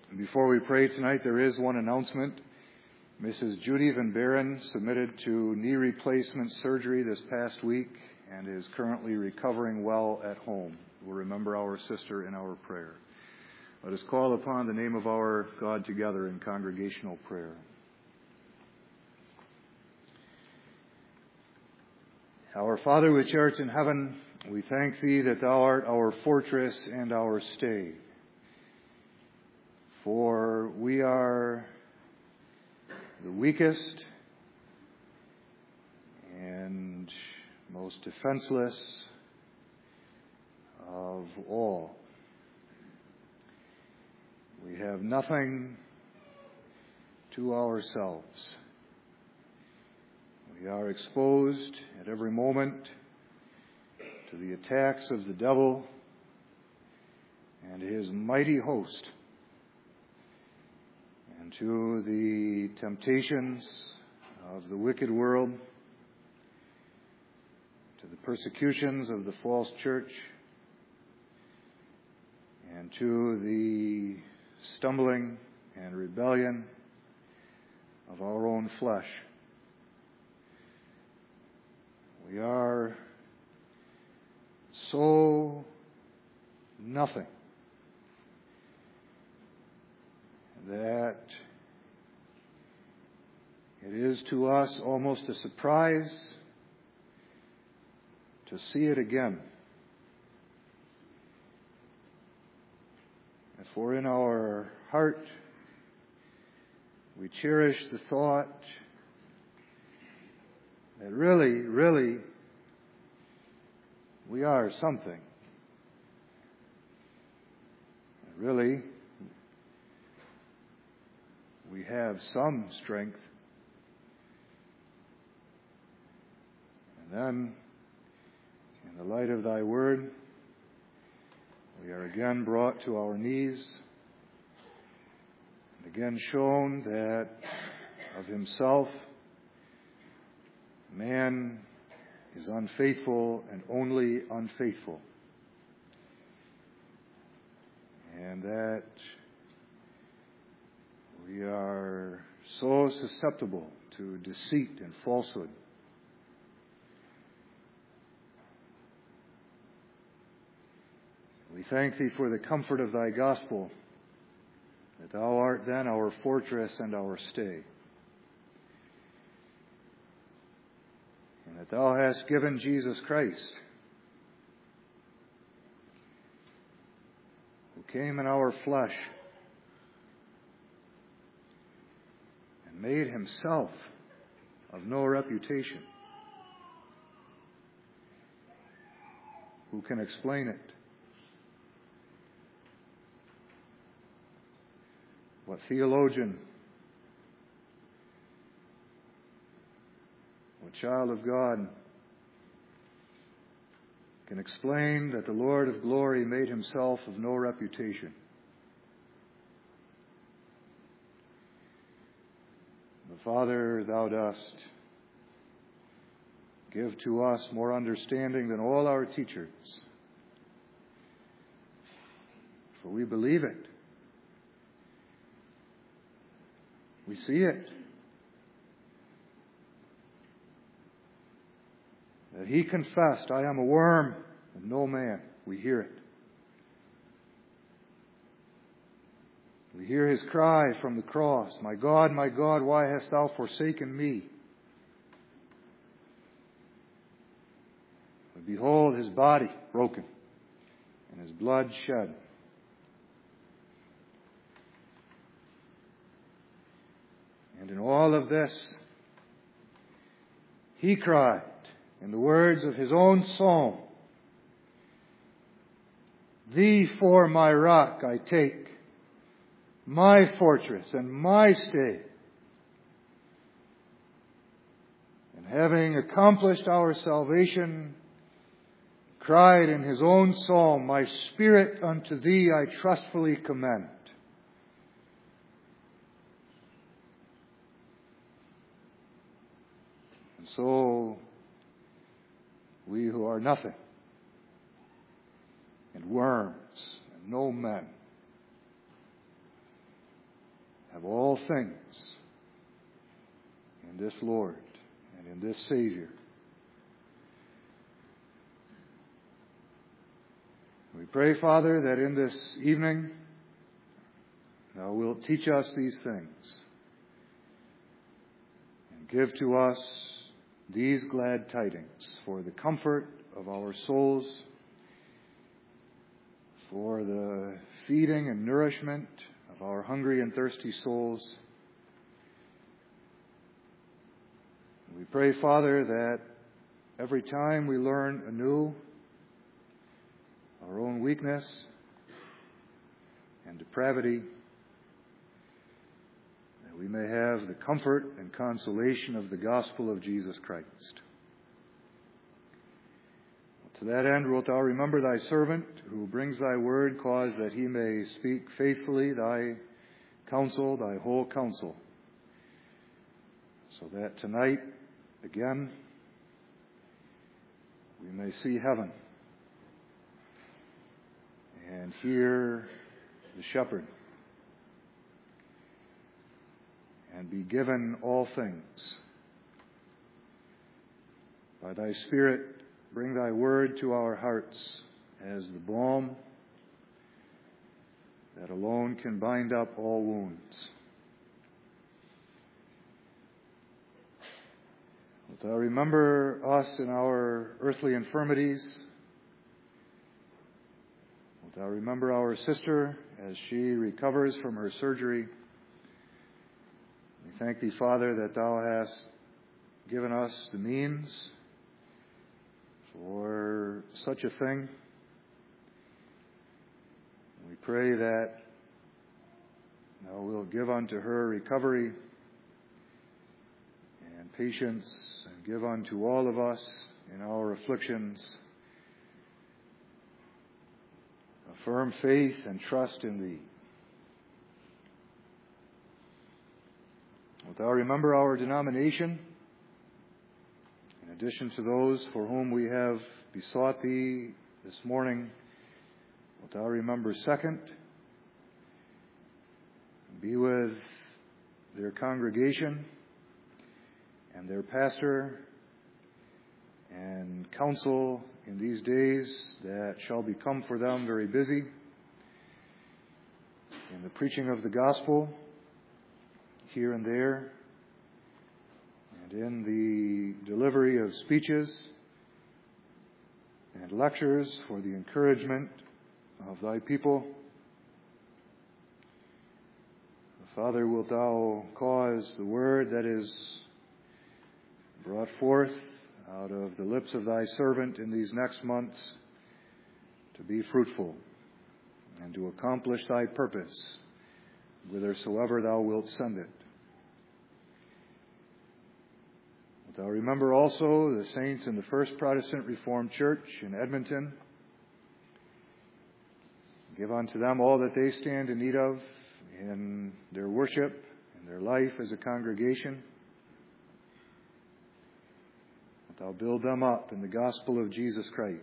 Before we pray tonight, there is one announcement. Mrs. Judy Van Baren submitted to knee replacement surgery this past week and is currently recovering well at home. We'll remember our sister in our prayer. Let us call upon the name of our God together in congregational prayer. Our Father which art in heaven, we thank Thee that Thou art our fortress and our stay. For we are the weakest and most defenseless of all. We have nothing to ourselves. We are exposed at every moment to the attacks of the devil and his mighty host, and to the temptations of the wicked world, to the persecutions of the false church, and to the stumbling and rebellion of our own flesh. We are so nothing that it is to us almost a surprise to see it again. And for in our heart we cherish the thought that really we are something. Really, we have some strength. And then, in the light of Thy Word, we are again brought to our knees and again shown that of himself man is unfaithful and only unfaithful. And that we are so susceptible to deceit and falsehood. We thank Thee for the comfort of Thy gospel, that Thou art then our fortress and our stay. And that Thou hast given Jesus Christ, who came in our flesh and made himself of no reputation. Who can explain it? What theologian, what child of God can explain that the Lord of glory made himself of no reputation? The Father, Thou dost give to us more understanding than all our teachers, for we believe it. We see it. That he confessed, I am a worm and no man. We hear it. We hear his cry from the cross, my God, why hast thou forsaken me? But behold his body broken and his blood shed. And in all of this, he cried, in the words of his own psalm, Thee for my rock I take, my fortress and my stay. And having accomplished our salvation, cried in his own psalm, My spirit unto Thee I trustfully commend. And so, we who are nothing, and worms, and no men, of all things in this Lord and in this Savior. We pray, Father, that in this evening Thou wilt teach us these things and give to us these glad tidings for the comfort of our souls, for the feeding and nourishment of our hungry and thirsty souls. We pray, Father, that every time we learn anew our own weakness and depravity, that we may have the comfort and consolation of the gospel of Jesus Christ. To that end, wilt Thou remember Thy servant who brings Thy word, cause that he may speak faithfully Thy counsel, Thy whole counsel, so that tonight, again, we may see heaven and hear the shepherd and be given all things. By Thy Spirit, bring Thy word to our hearts as the balm that alone can bind up all wounds. Wilt Thou remember us in our earthly infirmities? Wilt Thou remember our sister as she recovers from her surgery? We thank Thee, Father, that Thou hast given us the means for such a thing. We pray that Thou wilt give unto her recovery and patience, and give unto all of us in our afflictions a firm faith and trust in Thee. Wilt Thou remember our denomination, in addition to those for whom we have besought Thee this morning? Wilt Thou remember Second? Be with their congregation and their pastor and counsel in these days that shall become for them very busy in the preaching of the gospel here and there, and in the delivery of speeches and lectures for the encouragement of Thy people. Father, wilt Thou cause the word that is brought forth out of the lips of Thy servant in these next months to be fruitful and to accomplish Thy purpose whithersoever Thou wilt send it. Wilt Thou remember also the saints in the First Protestant Reformed Church in Edmonton? Give unto them all that they stand in need of in their worship and their life as a congregation. Wilt Thou build them up in the gospel of Jesus Christ.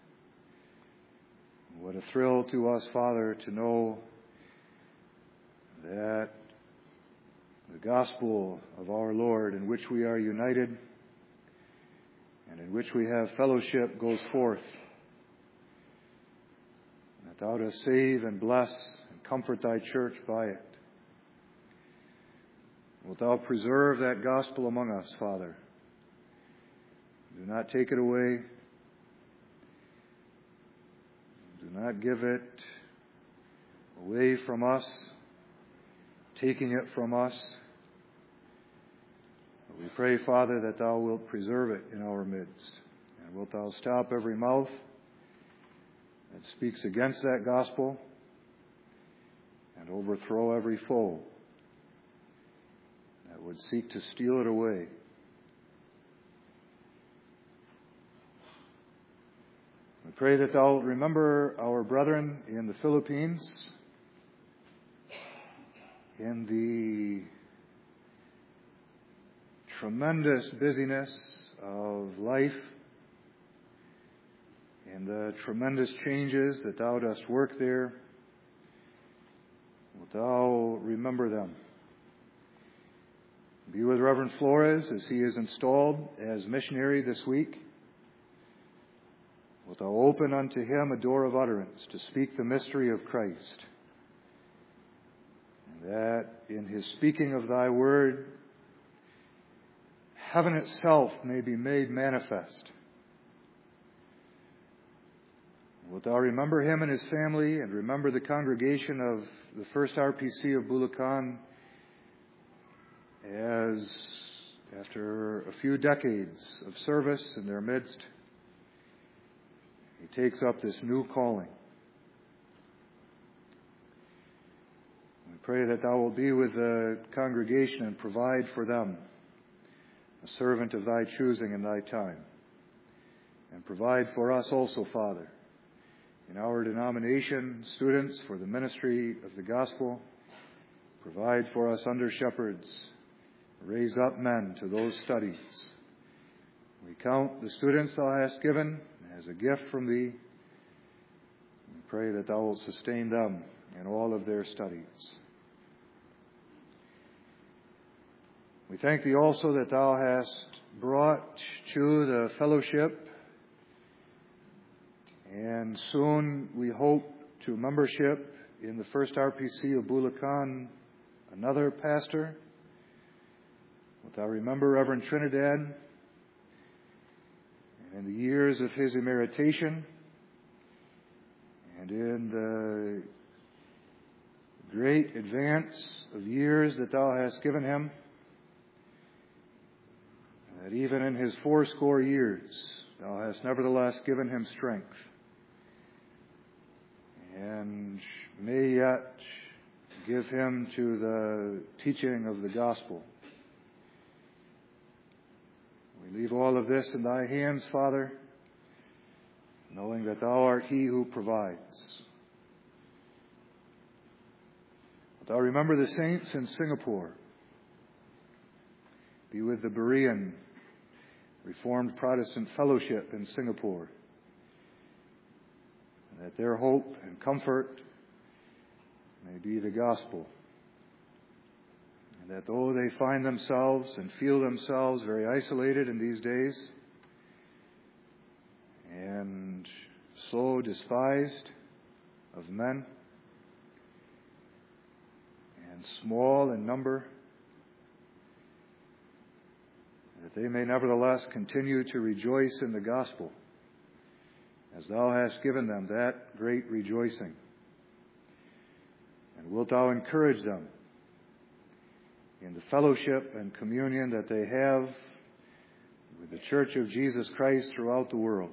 What a thrill to us, Father, to know that the gospel of our Lord, in which we are united and in which we have fellowship, goes forth. That Thou dost save and bless and comfort Thy church by it. Wilt Thou preserve that gospel among us, Father? Do not take it away. Do not give it away from us, taking it from us. But we pray, Father, that Thou wilt preserve it in our midst. And wilt Thou stop every mouth that speaks against that gospel and overthrow every foe that would seek to steal it away. We pray that Thou wilt remember our brethren in the Philippines, in the tremendous busyness of life, in the tremendous changes that Thou dost work there. Wilt Thou remember them Be with Reverend Flores as he is installed as missionary this week. Wilt thou open unto him a door of utterance to speak the mystery of Christ, and that in his speaking of thy word, heaven itself may be made manifest. Wilt thou remember him and his family, and remember the congregation of the First RPC of Bulacan, as after a few decades of service in their midst, he takes up this new calling. We pray that thou wilt be with the congregation and provide for them a servant of thy choosing in thy time. And provide for us also, Father, in our denomination, students for the ministry of the gospel. Provide for us under shepherds. Raise up men to those studies. We count the students thou hast given as a gift from thee. We pray that thou wilt sustain them in all of their studies. We thank thee also that thou hast brought to the fellowship, and soon we hope to membership in the First RPC of Bulacan, another pastor. Wilt thou remember Reverend Trinidad, and in the years of his emeritation, and in the great advance of years that thou hast given him, that even in his 80 years thou hast nevertheless given him strength, and may yet give him to the teaching of the gospel. We leave all of this in thy hands, Father, knowing that thou art he who provides. Wilt thou remember the saints in Singapore? Be with the Berean Reformed Protestant Fellowship in Singapore, that their hope and comfort may be the gospel, and that though they find themselves and feel themselves very isolated in these days, and so despised of men, and small in number, that they may nevertheless continue to rejoice in the gospel, as thou hast given them that great rejoicing. And wilt thou encourage them in the fellowship and communion that they have with the Church of Jesus Christ throughout the world,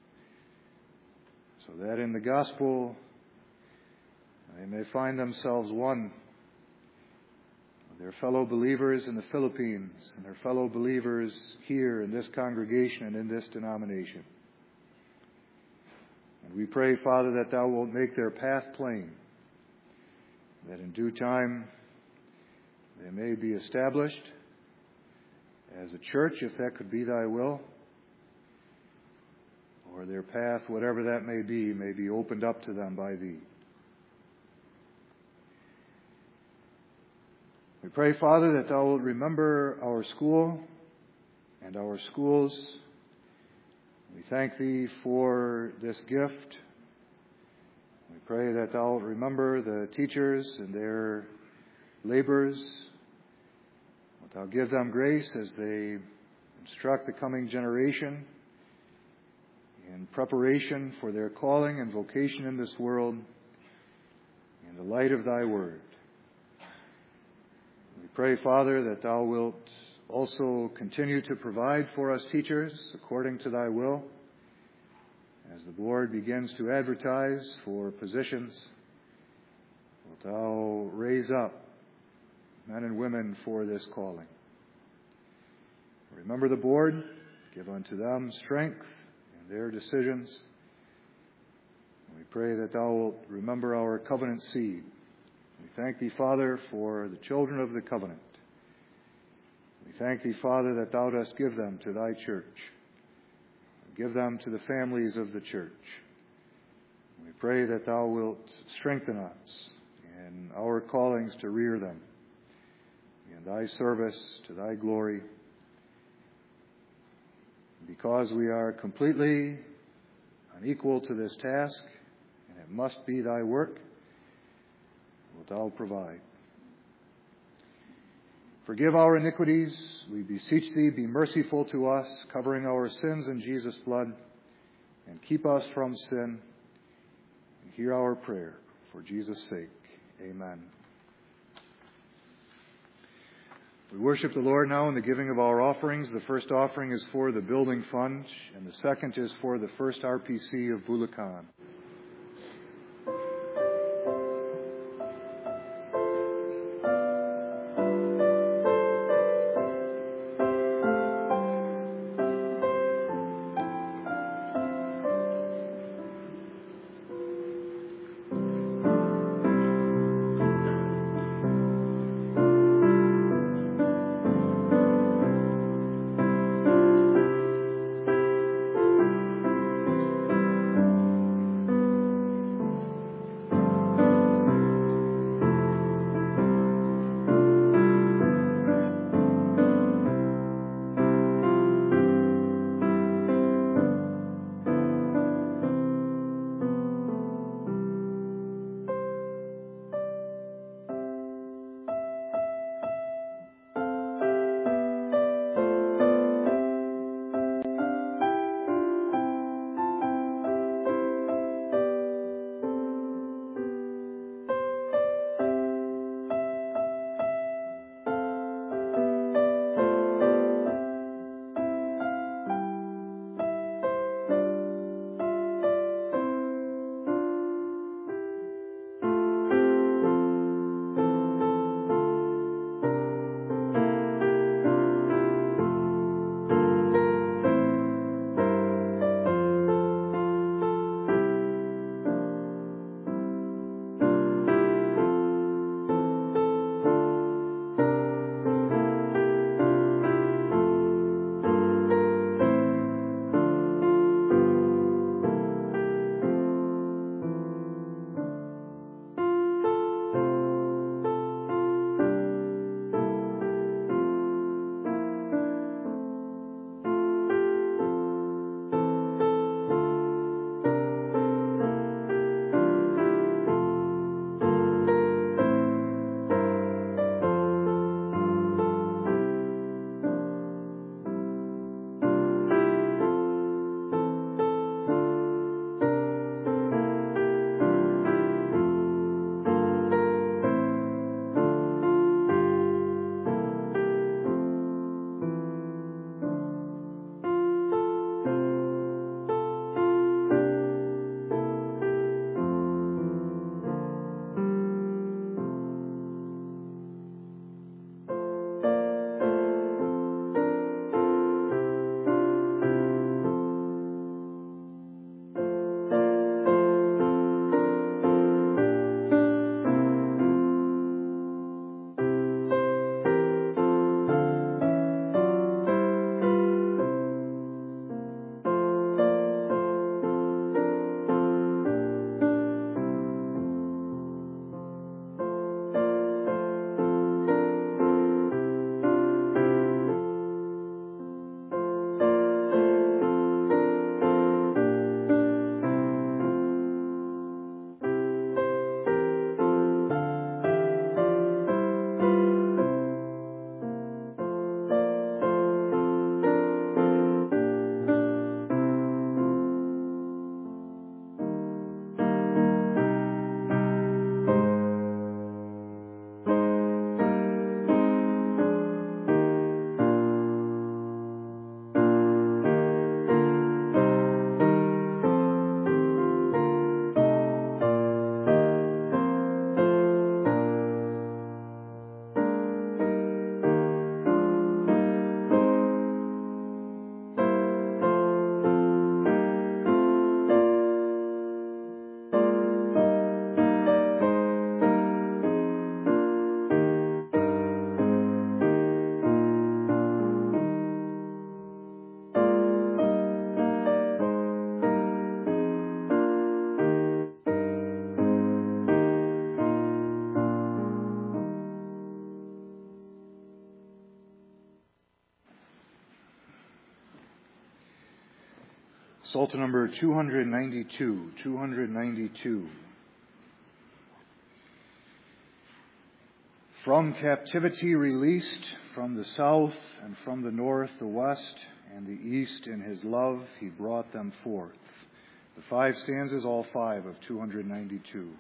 so that in the gospel they may find themselves one with their fellow believers in the Philippines and their fellow believers here in this congregation and in this denomination. And we pray, Father, that thou wilt make their path plain, that in due time they may be established as a church, if that could be thy will, or their path, whatever that may be opened up to them by thee. We pray, Father, that thou wilt remember our school and our schools. We thank thee for this gift. We pray that thou wilt remember the teachers and their labors. Wilt thou give them grace as they instruct the coming generation in preparation for their calling and vocation in this world in the light of thy word. We pray, Father, that thou wilt also continue to provide for us teachers according to thy will, as the board begins to advertise for positions. Wilt thou raise up men and women for this calling? Remember the board, give unto them strength in their decisions. We pray that thou wilt remember our covenant seed. We thank thee, Father, for the children of the covenant. We thank thee, Father, that thou dost give them to thy church. Give them to the families of the church. We pray that thou wilt strengthen us in our callings to rear them in in thy service to thy glory. Because we are completely unequal to this task, and it must be thy work, wilt thou provide. Forgive our iniquities, we beseech thee, be merciful to us, covering our sins in Jesus' blood, and keep us from sin. And hear our prayer, for Jesus' sake. Amen. We worship the Lord now in the giving of our offerings. The first offering is for the building fund, and the second is for the First RPC of Bulacan. Psalter number 292, 292. From captivity released, from the south and from the north, the west and the east, in his love he brought them forth. The 5 stanzas, all 5 of 292.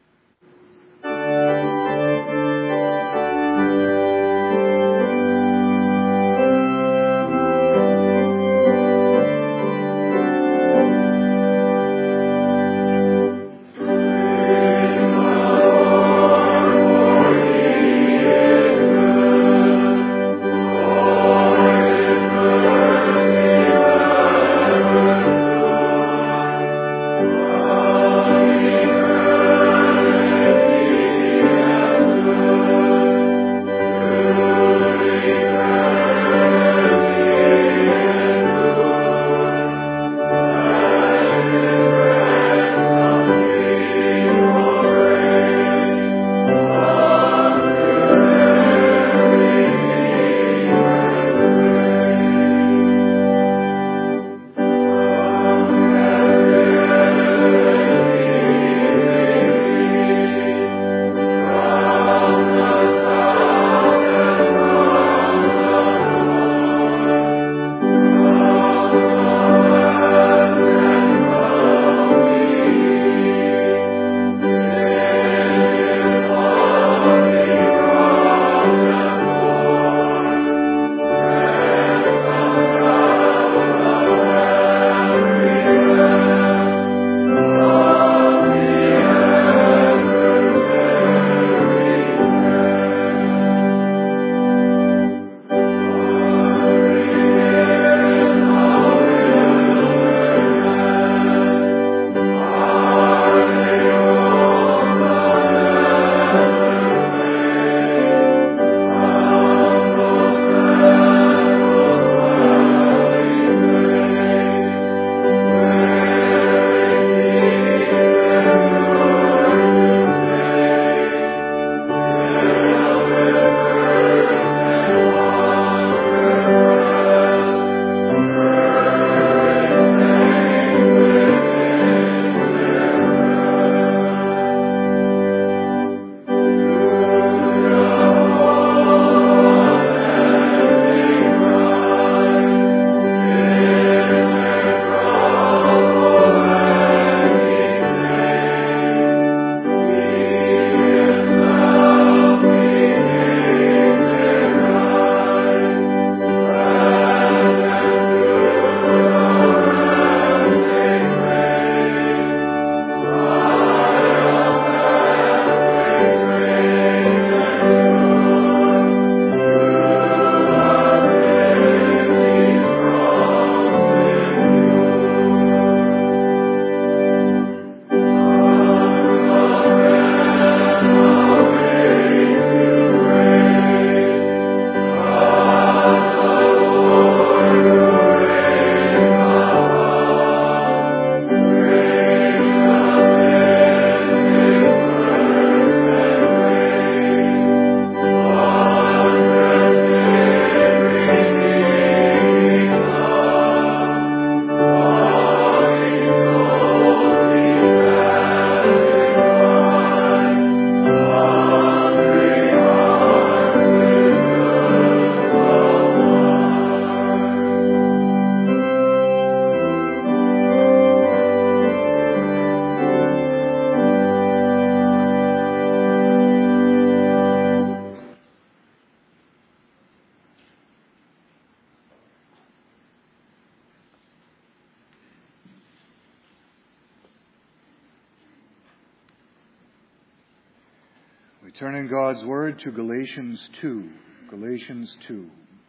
We turn in God's Word to Galatians 2. Galatians 2.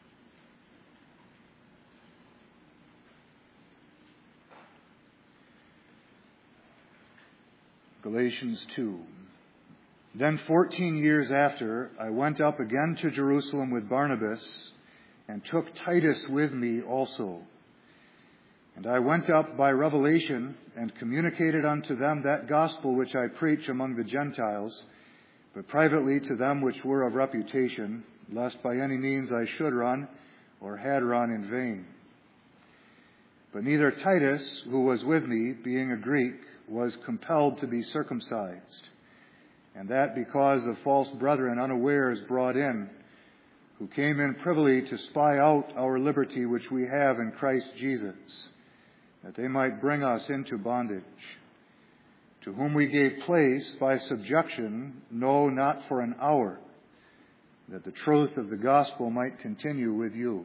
Galatians 2. Then 14 years after, I went up again to Jerusalem with Barnabas, and took Titus with me also. And I went up by revelation, and communicated unto them that gospel which I preach among the Gentiles, but privately to them which were of reputation, lest by any means I should run, or had run in vain. But neither Titus, who was with me, being a Greek, was compelled to be circumcised, and that because of false brethren unawares brought in, who came in privily to spy out our liberty which we have in Christ Jesus, that they might bring us into bondage, to whom we gave place by subjection, no, not for an hour, that the truth of the gospel might continue with you.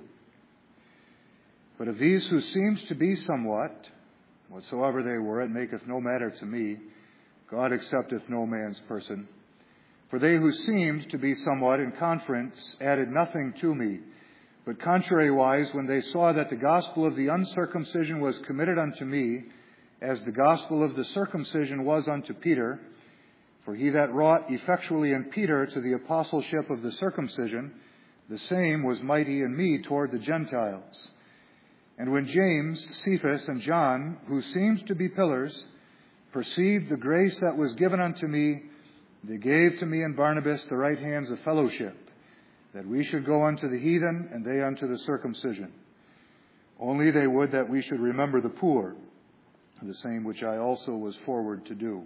But of these who seemed to be somewhat, whatsoever they were, it maketh no matter to me. God accepteth no man's person. For they who seemed to be somewhat in conference added nothing to me, but contrariwise, when they saw that the gospel of the uncircumcision was committed unto me, as the gospel of the circumcision was unto Peter, for he that wrought effectually in Peter to the apostleship of the circumcision, the same was mighty in me toward the Gentiles. And when James, Cephas, and John, who seemed to be pillars, perceived the grace that was given unto me, they gave to me and Barnabas the right hands of fellowship, that we should go unto the heathen, and they unto the circumcision. Only they would that we should remember the poor, the same which I also was forward to do.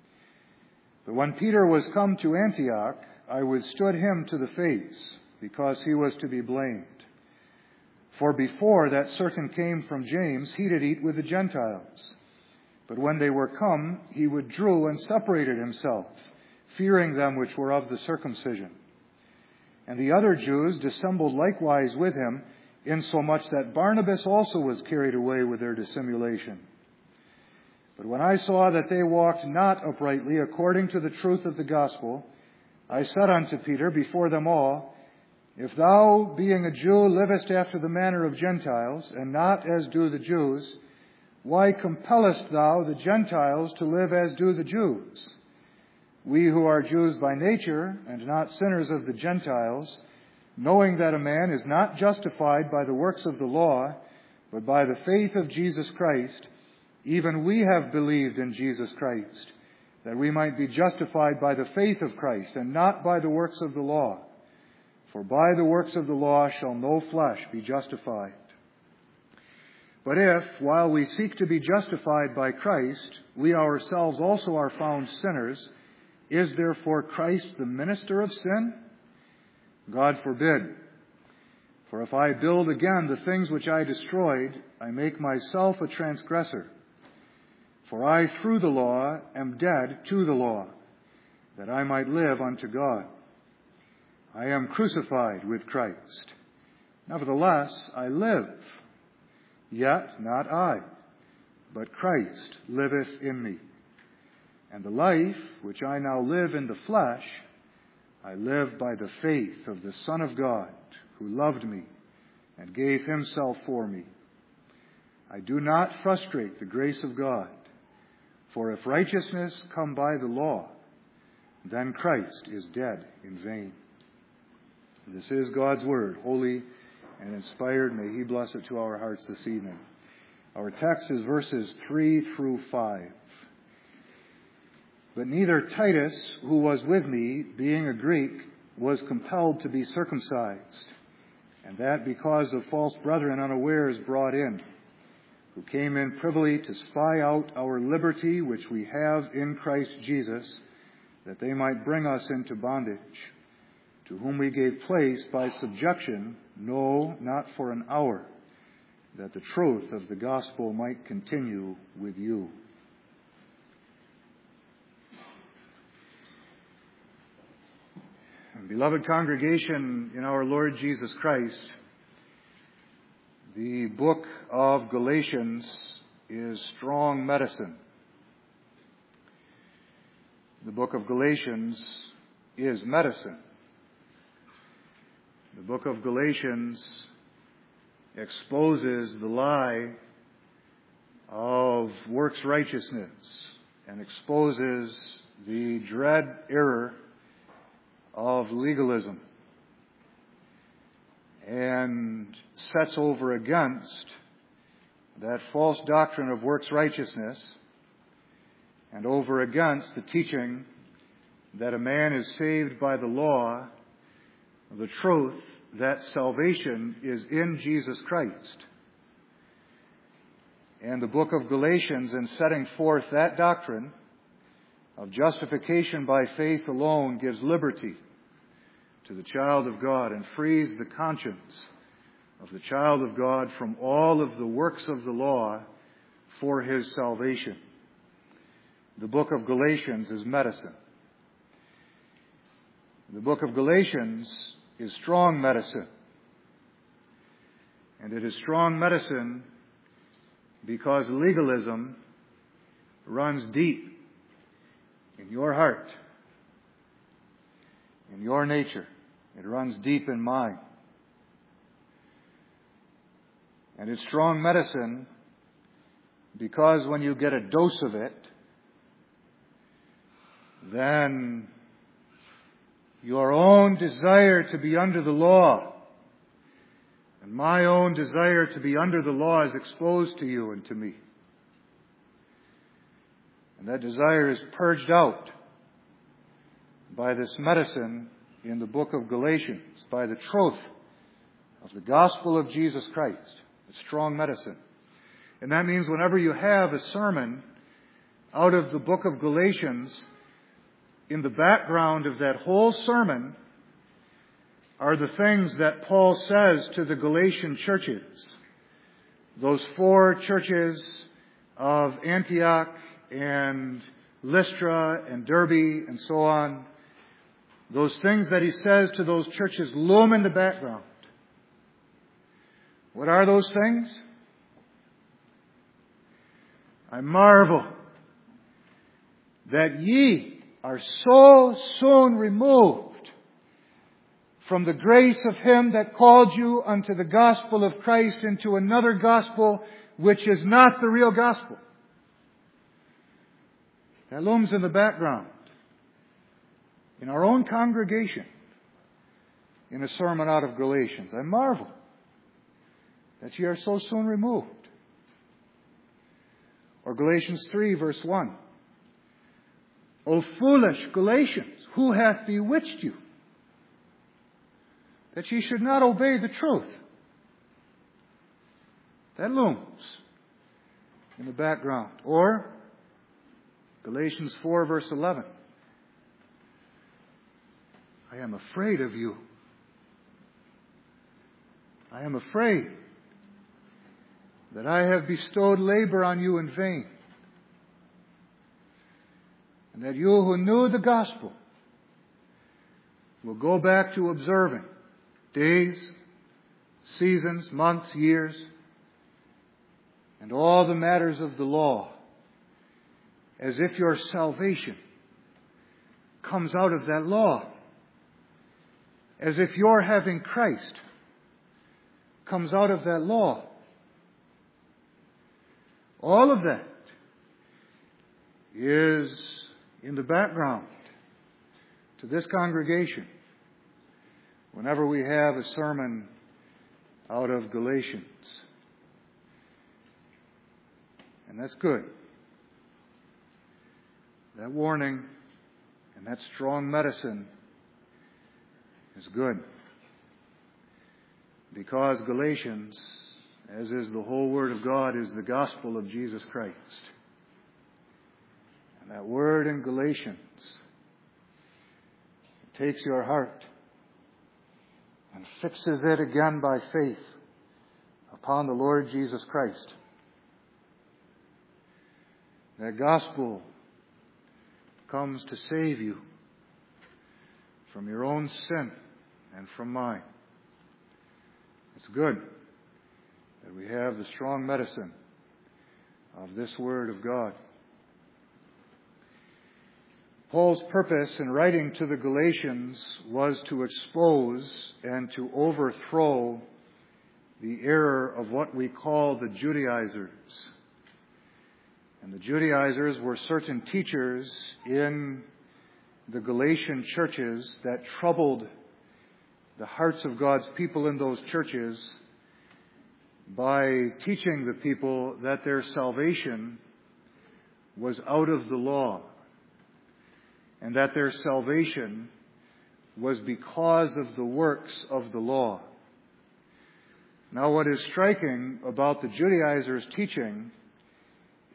But when Peter was come to Antioch, I withstood him to the face, because he was to be blamed. For before that certain came from James, he did eat with the Gentiles. But when they were come, he withdrew and separated himself, fearing them which were of the circumcision. And the other Jews dissembled likewise with him, insomuch that Barnabas also was carried away with their dissimulation. But when I saw that they walked not uprightly according to the truth of the gospel, I said unto Peter before them all, If thou, being a Jew, livest after the manner of Gentiles, and not as do the Jews, why compellest thou the Gentiles to live as do the Jews? We who are Jews by nature, and not sinners of the Gentiles, knowing that a man is not justified by the works of the law, but by the faith of Jesus Christ, even we have believed in Jesus Christ, that we might be justified by the faith of Christ, and not by the works of the law. For by the works of the law shall no flesh be justified. But if, while we seek to be justified by Christ, we ourselves also are found sinners, is therefore Christ the minister of sin? God forbid. For if I build again the things which I destroyed, I make myself a transgressor. For I, through the law, am dead to the law, that I might live unto God. I am crucified with Christ. Nevertheless, I live. Yet not I, but Christ liveth in me. And the life which I now live in the flesh, I live by the faith of the Son of God, who loved me and gave himself for me. I do not frustrate the grace of God, for if righteousness come by the law, then Christ is dead in vain. This is God's word, holy and inspired. May he bless it to our hearts this evening. Our text is verses 3 through 5. But neither Titus, who was with me, being a Greek, was compelled to be circumcised, and that because of false brethren unawares brought in, who came in privily to spy out our liberty which we have in Christ Jesus, that they might bring us into bondage, to whom we gave place by subjection, no, not for an hour, that the truth of the gospel might continue with you. And beloved congregation in our Lord Jesus Christ, the book of Galatians is strong medicine. The book of Galatians is medicine. The book of Galatians exposes the lie of works righteousness and exposes the dread error of legalism and sets over against that false doctrine of works righteousness and over against the teaching that a man is saved by the law, the truth that salvation is in Jesus Christ. And the book of Galatians, in setting forth that doctrine of justification by faith alone, gives liberty to the child of God and frees the conscience of the child of God from all of the works of the law for his salvation. The book of Galatians is medicine. The book of Galatians is strong medicine. And it is strong medicine because legalism runs deep in your heart, in your nature. It runs deep in mine. And it's strong medicine because when you get a dose of it, then your own desire to be under the law and my own desire to be under the law is exposed to you and to me. And that desire is purged out by this medicine in the book of Galatians, by the truth of the gospel of Jesus Christ. It's strong medicine. And that means whenever you have a sermon out of the book of Galatians, in the background of that whole sermon are the things that Paul says to the Galatian churches. Those 4 churches of Antioch and Lystra and Derbe and so on. Those things that he says to those churches loom in the background. What are those things? I marvel that ye are so soon removed from the grace of him that called you unto the gospel of Christ into another gospel which is not the real gospel. That looms in the background in our own congregation in a sermon out of Galatians. I marvel that ye are so soon removed. Or Galatians 3 verse 1. O foolish Galatians, who hath bewitched you, that ye should not obey the truth? That looms in the background. Or Galatians 4 verse 11. I am afraid of you. I am afraid that I have bestowed labor on you in vain, and that you who knew the gospel will go back to observing days, seasons, months, years, and all the matters of the law, as if your salvation comes out of that law, as if your having Christ comes out of that law. All of that is in the background to this congregation whenever we have a sermon out of Galatians. And that's good. That warning and that strong medicine is good. Because Galatians, as is the whole Word of God, is the gospel of Jesus Christ. And that word in Galatians takes your heart and fixes it again by faith upon the Lord Jesus Christ. That gospel comes to save you from your own sin and from mine. It's good that we have the strong medicine of this Word of God. Paul's purpose in writing to the Galatians was to expose and to overthrow the error of what we call the Judaizers. And the Judaizers were certain teachers in the Galatian churches that troubled the hearts of God's people in those churches by teaching the people that their salvation was out of the law, and that their salvation was because of the works of the law. Now, what is striking about the Judaizers' teaching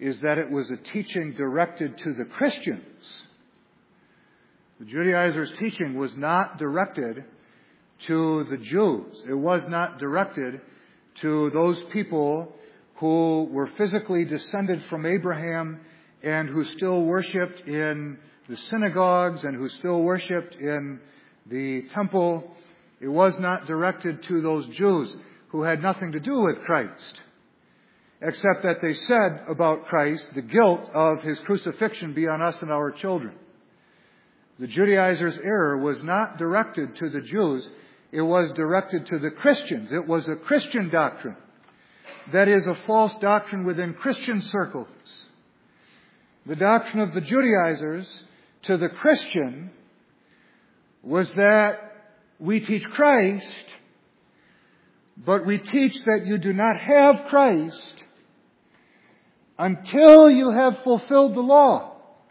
is that it was a teaching directed to the Christians. The Judaizers' teaching was not directed to the Jews. It was not directed to those people who were physically descended from Abraham and who still worshipped in the synagogues and who still worshipped in the temple. It was not directed to those Jews who had nothing to do with Christ, except that they said about Christ, the guilt of His crucifixion be on us and our children. The Judaizers' error was not directed to the Jews. It was directed to the Christians. It was a Christian doctrine. That is a false doctrine within Christian circles. The doctrine of the Judaizers to the Christian was that we teach Christ, but we teach that you do not have Christ until you have fulfilled the law.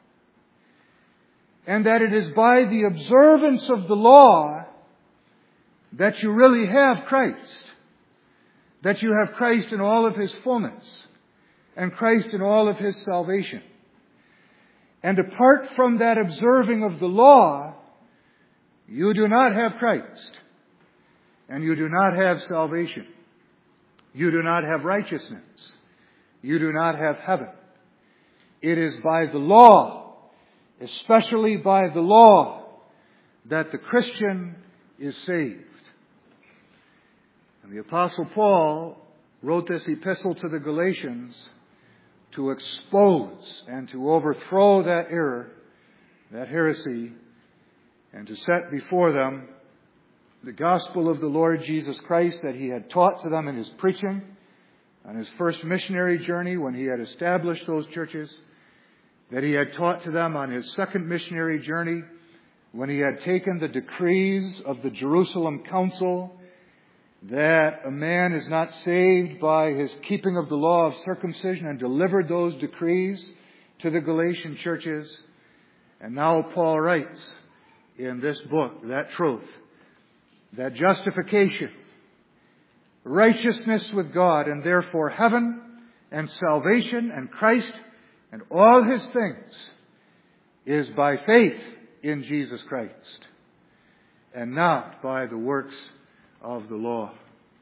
And that it is by the observance of the law that you really have Christ. That you have Christ in all of His fullness and Christ in all of His salvation. And apart from that observing of the law, you do not have Christ. And you do not have salvation. You do not have righteousness. You do not have heaven. It is by the law, especially by the law, that the Christian is saved. And the Apostle Paul wrote this epistle to the Galatians to expose and to overthrow that error, that heresy, and to set before them the gospel of the Lord Jesus Christ that He had taught to them in His preaching on His first missionary journey when He had established those churches, that He had taught to them on His second missionary journey when He had taken the decrees of the Jerusalem Council that a man is not saved by his keeping of the law of circumcision, and delivered those decrees to the Galatian churches. And now Paul writes in this book that truth, that justification, righteousness with God, and therefore heaven and salvation and Christ and all His things is by faith in Jesus Christ and not by the works of the law.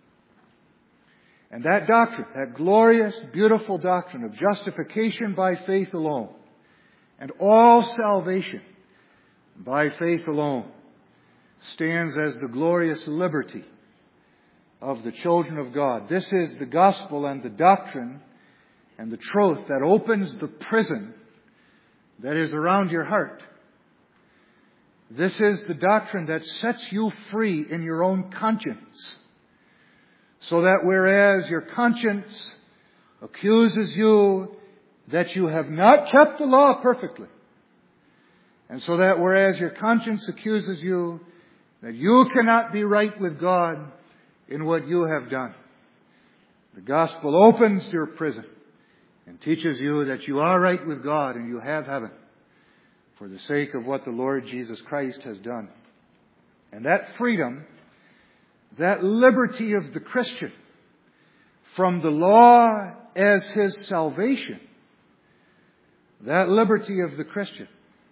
And that doctrine, that glorious, beautiful doctrine of justification by faith alone, and all salvation by faith alone, stands as the glorious liberty of the children of God. This is the gospel and the doctrine and the truth that opens the prison that is around your heart. This is the doctrine that sets you free in your own conscience. So that whereas your conscience accuses you that you have not kept the law perfectly, and so that whereas your conscience accuses you that you cannot be right with God in what you have done, the gospel opens your prison and teaches you that you are right with God and you have heaven for the sake of what the Lord Jesus Christ has done. And that freedom, that liberty of the Christian from the law as his salvation, that liberty of the Christian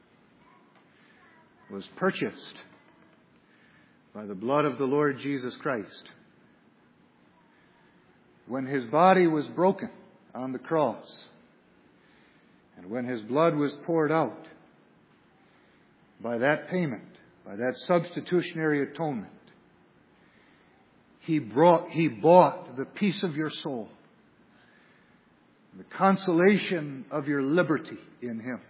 was purchased by the blood of the Lord Jesus Christ. When His body was broken on the cross, and when His blood was poured out, by that payment, by that substitutionary atonement, He bought the peace of your soul, the consolation of your liberty in Him.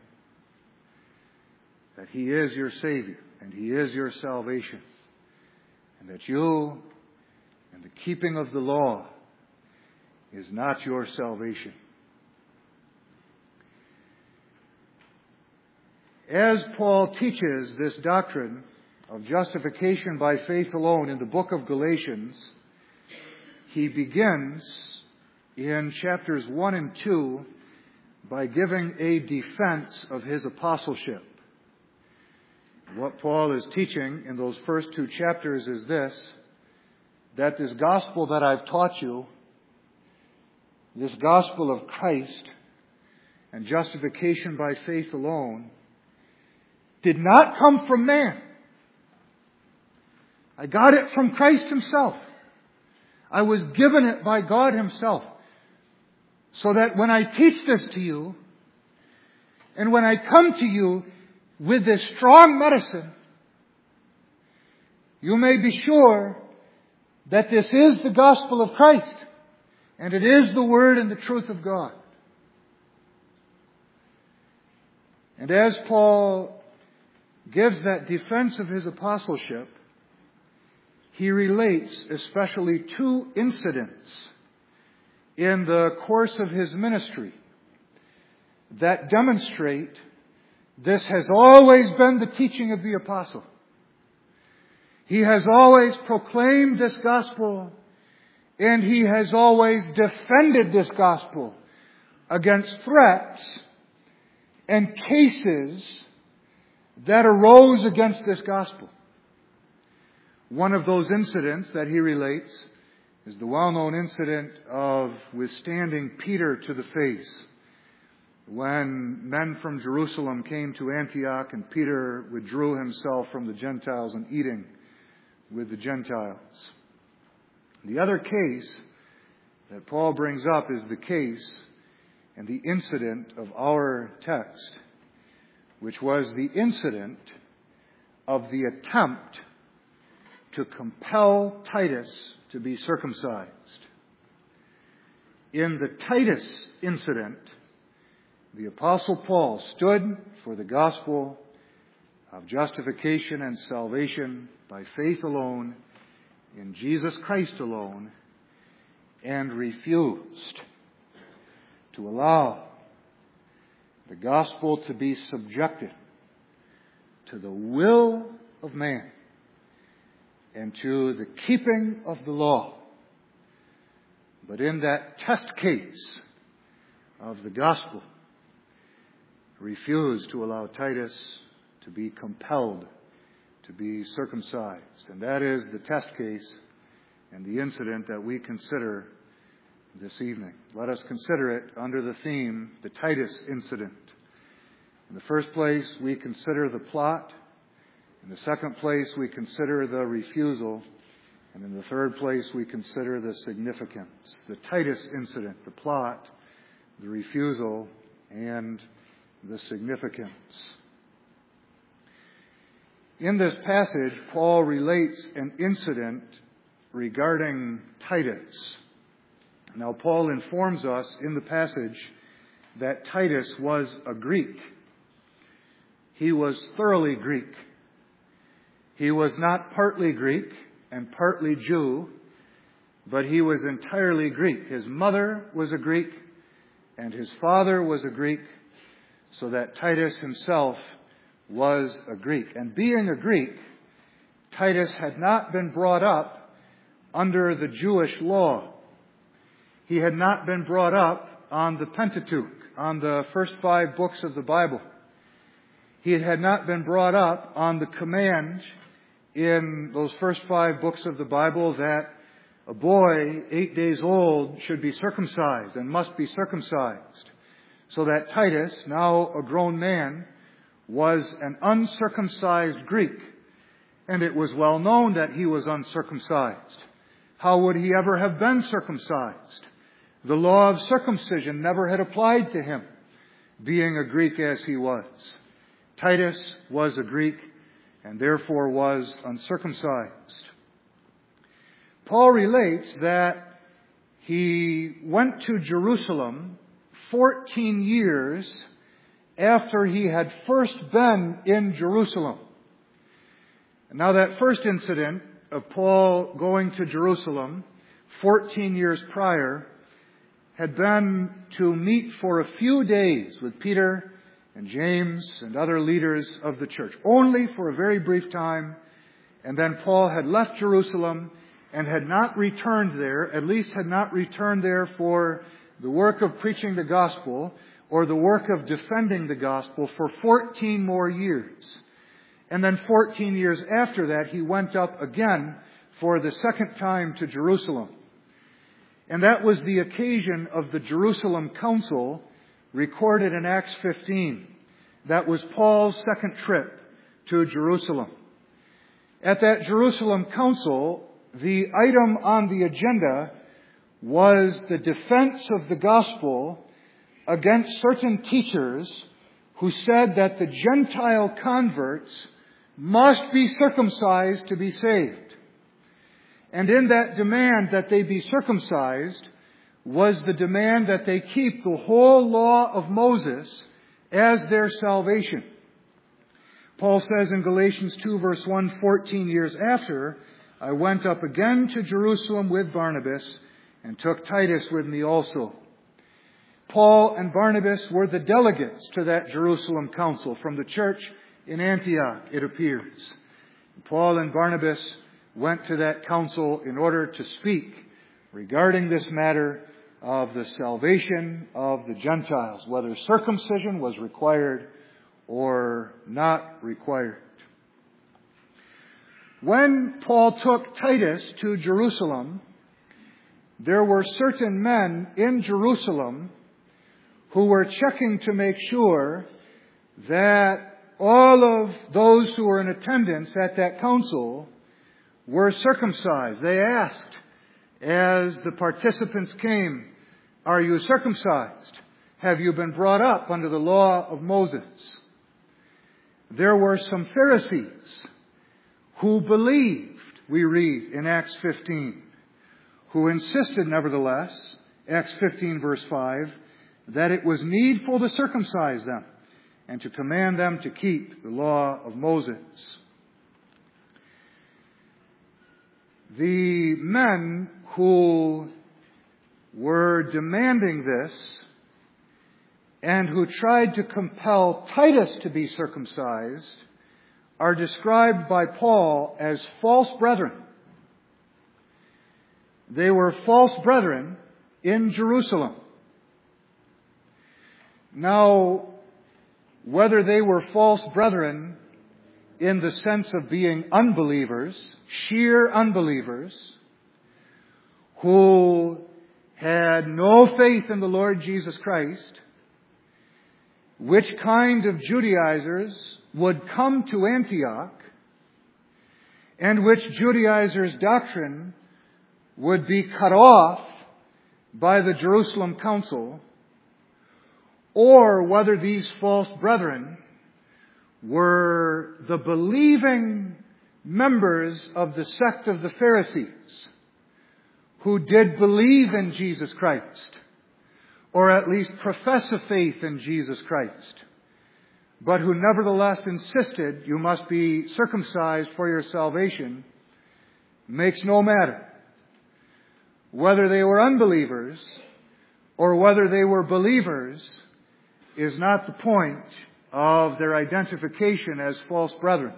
That He is your Savior and He is your salvation. And that you and the keeping of the law is not your salvation. As Paul teaches this doctrine of justification by faith alone in the book of Galatians, he begins in chapters 1 and 2 by giving a defense of his apostleship. What Paul is teaching in those first 2 chapters is this, that this gospel that I've taught you, this gospel of Christ, and justification by faith alone did not come from man. I got it from Christ Himself. I was given it by God Himself. So that when I teach this to you, and when I come to you with this strong medicine, you may be sure that this is the gospel of Christ, and it is the Word and the truth of God. And as Paul gives that defense of his apostleship, he relates especially two incidents in the course of his ministry that demonstrate this has always been the teaching of the apostle. He has always proclaimed this gospel, and he has always defended this gospel against threats and cases that arose against this gospel. One of those incidents that he relates is the well-known incident of withstanding Peter to the face when men from Jerusalem came to Antioch and Peter withdrew himself from the Gentiles and eating with the Gentiles. The other case that Paul brings up is the case and the incident of our text, which was the incident of the attempt to compel Titus to be circumcised. In the Titus incident, the Apostle Paul stood for the gospel of justification and salvation by faith alone, in Jesus Christ alone, and refused to allow the gospel to be subjected to the will of man and to the keeping of the law. But in that test case of the gospel, refused to allow Titus to be compelled to be circumcised. And that is the test case and the incident that we consider this evening. Let us consider it under the theme, the Titus incident. In the first place, we consider the plot. In the second place, we consider the refusal. And in the third place, we consider the significance. The Titus incident, the plot, the refusal, and the significance. In this passage, Paul relates an incident regarding Titus. Now, Paul informs us in the passage that Titus was a Greek. He was thoroughly Greek. He was not partly Greek and partly Jew, but he was entirely Greek. His mother was a Greek, and his father was a Greek, so that Titus himself was a Greek. And being a Greek, Titus had not been brought up under the Jewish law. He had not been brought up on the Pentateuch, on the first 5 books of the Bible. He had not been brought up on the command in those first 5 books of the Bible that a boy 8 days old should be circumcised and must be circumcised. So that Titus, now a grown man, was an uncircumcised Greek. And it was well known that he was uncircumcised. How would he ever have been circumcised? The law of circumcision never had applied to him, being a Greek as he was. Titus was a Greek and therefore was uncircumcised. Paul relates that he went to Jerusalem 14 years after he had first been in Jerusalem. Now, that first incident of Paul going to Jerusalem 14 years prior had been to meet for a few days with Peter and James and other leaders of the church, only for a very brief time. And then Paul had left Jerusalem and had not returned there, at least had not returned there for the work of preaching the gospel or the work of defending the gospel for 14 more years. And then 14 years after that, he went up again for the second time to Jerusalem. And that was the occasion of the Jerusalem Council recorded in Acts 15. That was Paul's second trip to Jerusalem. At that Jerusalem council, the item on the agenda was the defense of the gospel against certain teachers who said that the Gentile converts must be circumcised to be saved. And in that demand that they be circumcised was the demand that they keep the whole law of Moses as their salvation. Paul says in Galatians 2 verse 1, 14 years after, I went up again to Jerusalem with Barnabas and took Titus with me also. Paul and Barnabas were the delegates to that Jerusalem council from the church in Antioch, it appears. Paul and Barnabas went to that council in order to speak regarding this matter of the salvation of the Gentiles, whether circumcision was required or not required. When Paul took Titus to Jerusalem, there were certain men in Jerusalem who were checking to make sure that all of those who were in attendance at that council were circumcised. They asked, as the participants came, are you circumcised? Have you been brought up under the law of Moses? There were some Pharisees who believed, we read in Acts 15, who insisted nevertheless, Acts 15 verse 5, that it was needful to circumcise them and to command them to keep the law of Moses. The men who were demanding this and who tried to compel Titus to be circumcised are described by Paul as false brethren. They were false brethren in Jerusalem. Now, whether they were false brethren in the sense of being unbelievers, sheer unbelievers, who had no faith in the Lord Jesus Christ, which kind of Judaizers would come to Antioch, and which Judaizers' doctrine would be cut off by the Jerusalem council, or whether these false brethren were the believing members of the sect of the Pharisees who did believe in Jesus Christ, or at least profess a faith in Jesus Christ, but who nevertheless insisted you must be circumcised for your salvation, makes no matter. Whether they were unbelievers or whether they were believers is not the point of their identification as false brethren.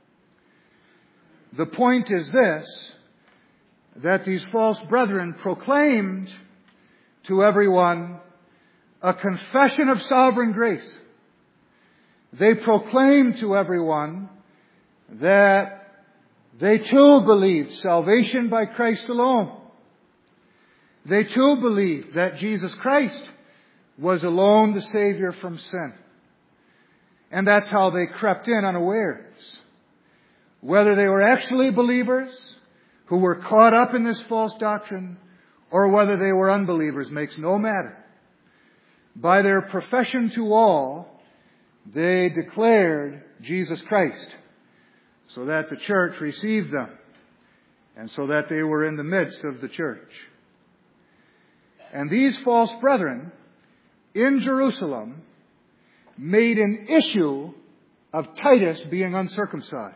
The point is this, that these false brethren proclaimed to everyone a confession of sovereign grace. They proclaimed to everyone that they too believed salvation by Christ alone. They too believed that Jesus Christ was alone the Savior from sin. And that's how they crept in unawares. Whether they were actually believers who were caught up in this false doctrine, or whether they were unbelievers, makes no matter. By their profession to all, they declared Jesus Christ, so that the church received them, and so that they were in the midst of the church. And these false brethren in Jerusalem made an issue of Titus being uncircumcised.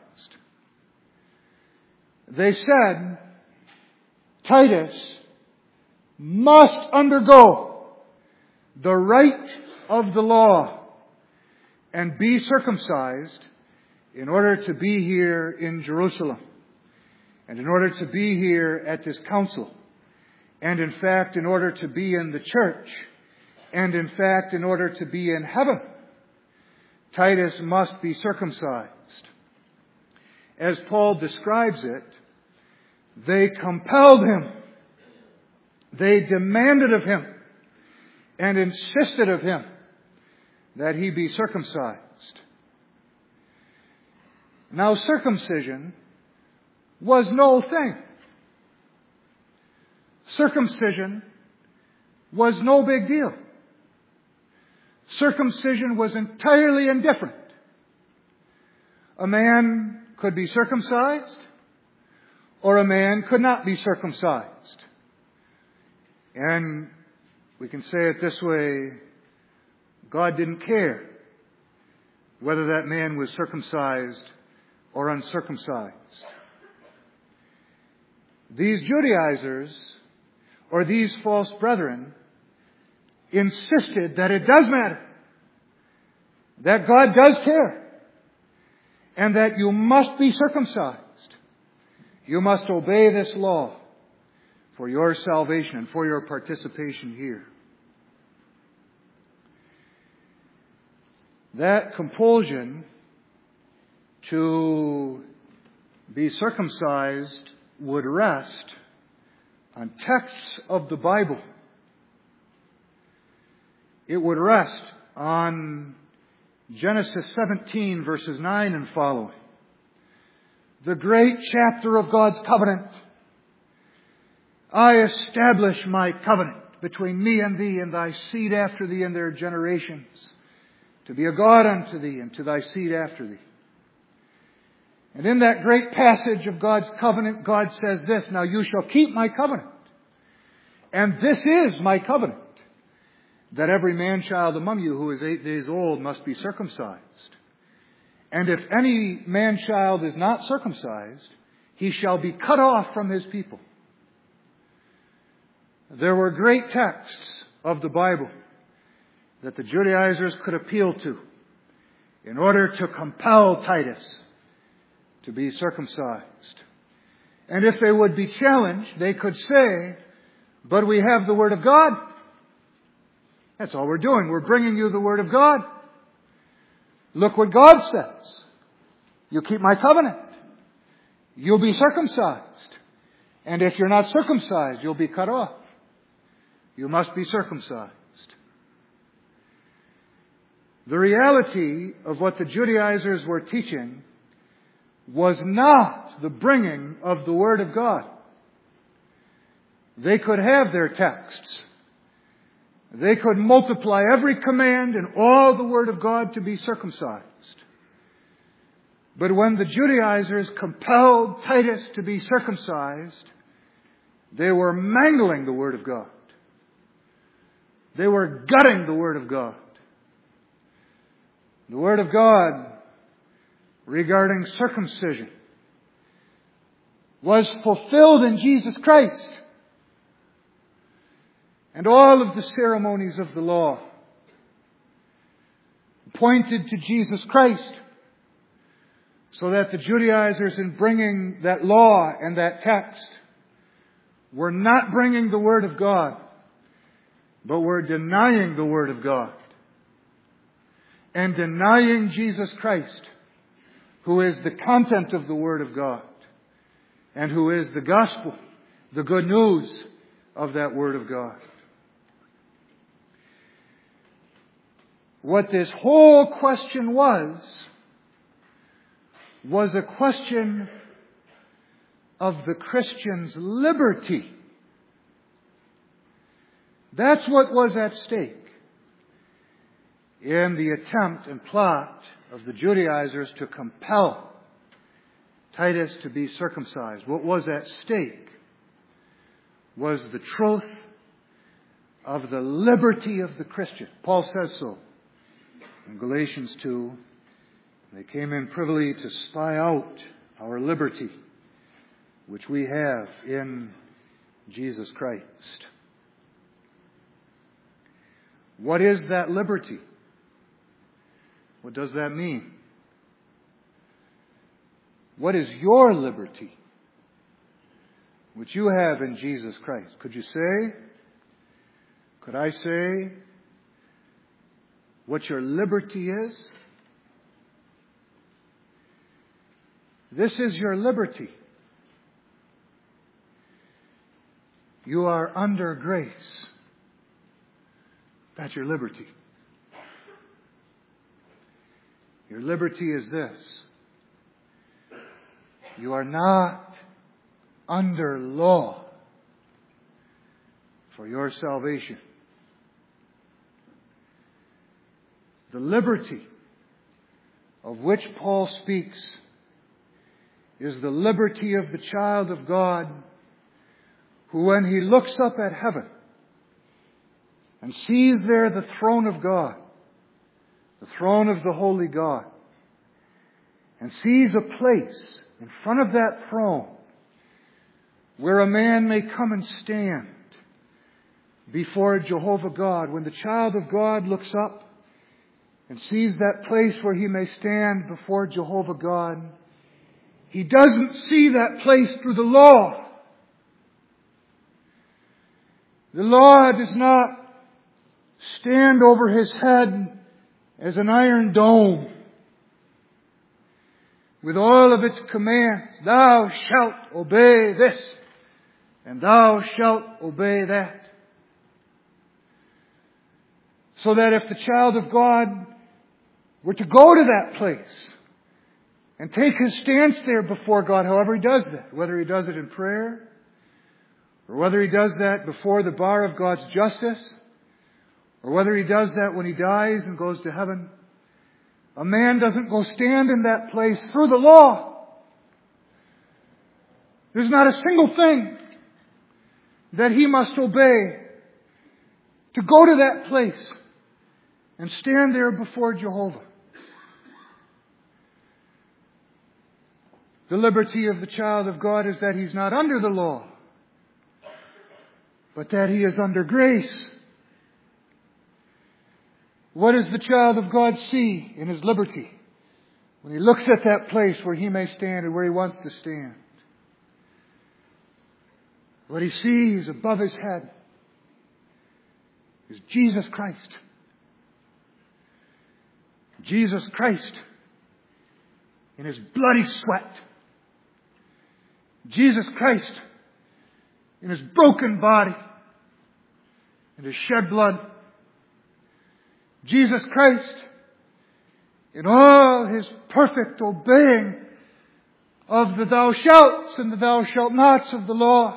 They said, Titus must undergo the rite of the law and be circumcised in order to be here in Jerusalem, and in order to be here at this council, and in fact in order to be in the church, and in fact in order to be in heaven. Titus must be circumcised. As Paul describes it, they compelled him. They demanded of him and insisted of him that he be circumcised. Now, circumcision was no thing. Circumcision was no big deal. Circumcision was entirely indifferent. A man could be circumcised, or a man could not be circumcised. And we can say it this way, God didn't care whether that man was circumcised or uncircumcised. These Judaizers, or these false brethren, insisted that it does matter, that God does care, and that you must be circumcised. You must obey this law for your salvation and for your participation here. That compulsion to be circumcised would rest on texts of the Bible. It would rest on Genesis 17, verses 9 and following. The great chapter of God's covenant. I establish my covenant between me and thee and thy seed after thee and their generations, to be a God unto thee and to thy seed after thee. And in that great passage of God's covenant, God says this, now you shall keep my covenant. And this is my covenant, that every man-child among you who is 8 days old must be circumcised. And if any man-child is not circumcised, he shall be cut off from his people. There were great texts of the Bible that the Judaizers could appeal to in order to compel Titus to be circumcised. And if they would be challenged, they could say, but we have the Word of God. That's all we're doing. We're bringing you the Word of God. Look what God says. You keep my covenant. You'll be circumcised. And if you're not circumcised, you'll be cut off. You must be circumcised. The reality of what the Judaizers were teaching was not the bringing of the Word of God. They could have their texts. They could multiply every command in all the Word of God to be circumcised. But when the Judaizers compelled Titus to be circumcised, they were mangling the Word of God. They were gutting the Word of God. The Word of God regarding circumcision was fulfilled in Jesus Christ. And all of the ceremonies of the law pointed to Jesus Christ, so that the Judaizers, in bringing that law and that text, were not bringing the Word of God, but were denying the Word of God and denying Jesus Christ, who is the content of the Word of God and who is the gospel, the good news of that Word of God. What this whole question was a question of the Christian's liberty. That's what was at stake in the attempt and plot of the Judaizers to compel Titus to be circumcised. What was at stake was the truth of the liberty of the Christian. Paul says so in Galatians 2. They came in privily to spy out our liberty, which we have in Jesus Christ. What is that liberty? What does that mean? What is your liberty, which you have in Jesus Christ? Could I say what your liberty is? This is your liberty. You are under grace. That's your liberty. Your liberty is this: you are not under law for your salvation. The liberty of which Paul speaks is the liberty of the child of God, who, when he looks up at heaven and sees there the throne of God, the throne of the holy God, and sees a place in front of that throne where a man may come and stand before Jehovah God. When the child of God looks up and sees that place where he may stand before Jehovah God, he doesn't see that place through the law. The law does not stand over his head as an iron dome with all of its commands. Thou shalt obey this, and thou shalt obey that. So that if the child of God were to go to that place and take his stance there before God, however he does that, whether he does it in prayer, or whether he does that before the bar of God's justice, or whether he does that when he dies and goes to heaven, a man doesn't go stand in that place through the law. There's not a single thing that he must obey to go to that place and stand there before Jehovah. The liberty of the child of God is that he's not under the law, but that he is under grace. What does the child of God see in his liberty when he looks at that place where he may stand and where he wants to stand? What he sees above his head is Jesus Christ. Jesus Christ in His bloody sweat. Jesus Christ in His broken body and His shed blood. Jesus Christ in all His perfect obeying of the thou shalts and the thou shalt nots of the law.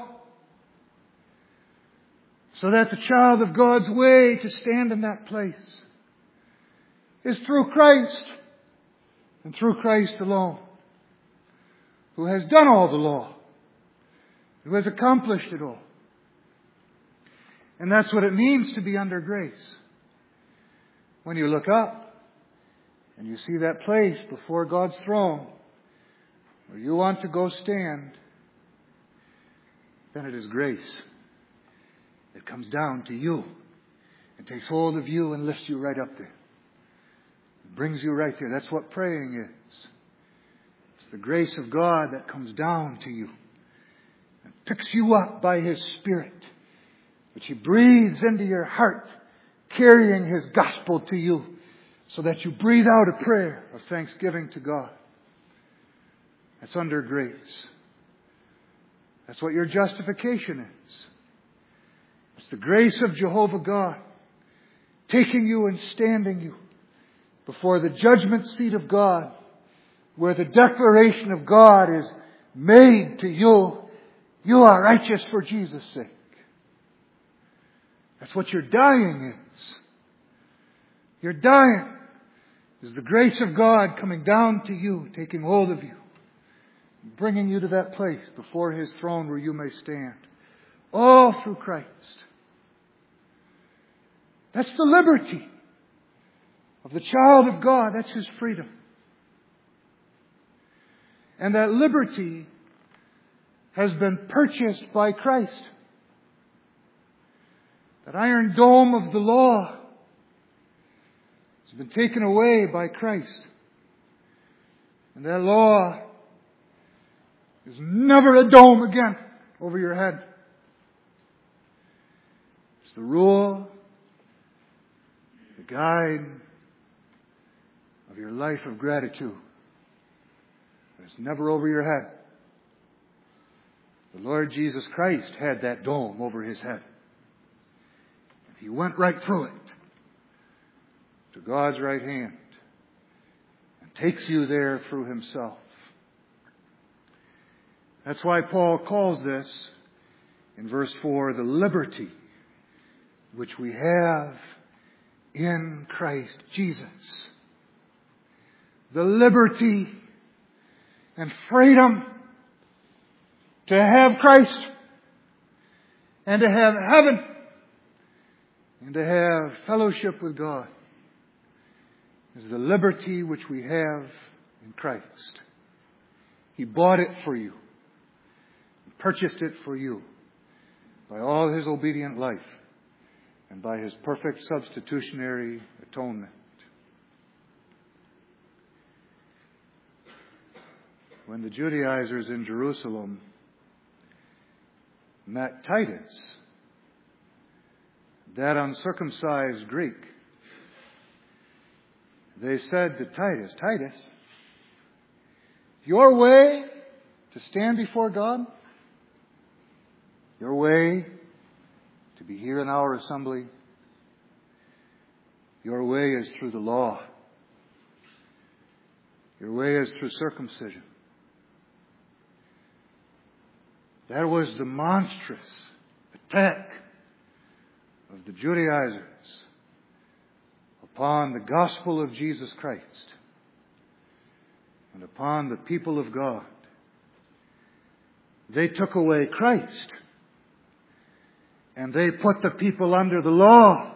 So that the child of God's way to stand in that place is through Christ and through Christ alone, who has done all the law, who has accomplished it all. And that's what it means to be under grace. When you look up and you see that place before God's throne where you want to go stand, then it is grace. It comes down to you and takes hold of you and lifts you right up there. It brings you right there. That's what praying is. It's the grace of God that comes down to you and picks you up by His Spirit, which He breathes into your heart, carrying His gospel to you so that you breathe out a prayer of thanksgiving to God. That's under grace. That's what your justification is. It's the grace of Jehovah God taking you and standing you before the judgment seat of God, where the declaration of God is made to you. You are righteous for Jesus' sake. That's what your dying is. Your dying is the grace of God coming down to you, taking hold of you, bringing you to that place before His throne where you may stand. All through Christ. That's the liberty of the child of God. That's his freedom. And that liberty has been purchased by Christ. That iron dome of the law has been taken away by Christ. And that law is never a dome again over your head. It's the rule, the guide of your life of gratitude. It's never over your head. The Lord Jesus Christ had that dome over His head. He went right through it to God's right hand and takes you there through Himself. That's why Paul calls this, in verse 4, the liberty which we have in Christ Jesus. The liberty and freedom to have Christ and to have heaven and to have fellowship with God is the liberty which we have in Christ. He bought it for you, purchased it for you by all His obedient life and by His perfect substitutionary atonement. When the Judaizers in Jerusalem met Titus, that uncircumcised Greek, they said to Titus, Titus, your way to stand before God, your way to be here in our assembly, your way is through the law. Your way is through circumcision. That was the monstrous attack of the Judaizers upon the gospel of Jesus Christ and upon the people of God. They took away Christ and they put the people under the law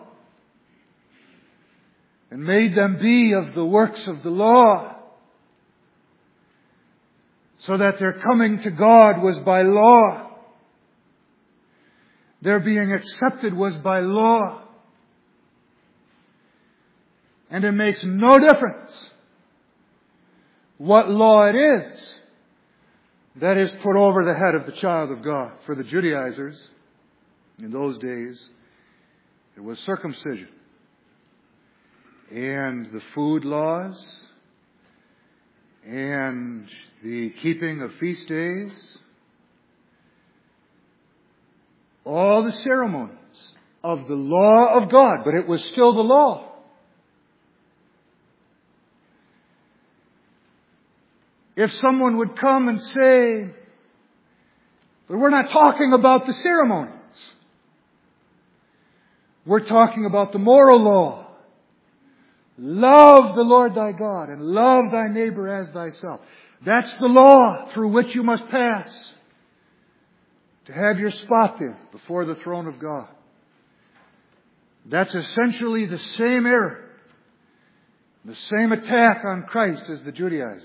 and made them be of the works of the law, so that their coming to God was by law. Their being accepted was by law. And it makes no difference what law it is that is put over the head of the child of God. For the Judaizers, in those days, it was circumcision. And the food laws, and the keeping of feast days, all the ceremonies of the law of God, but it was still the law. If someone would come and say, but we're not talking about the ceremonies. We're talking about the moral law. Love the Lord thy God and love thy neighbor as thyself. That's the law through which you must pass to have your spot there before the throne of God. That's essentially the same error, the same attack on Christ as the Judaizers.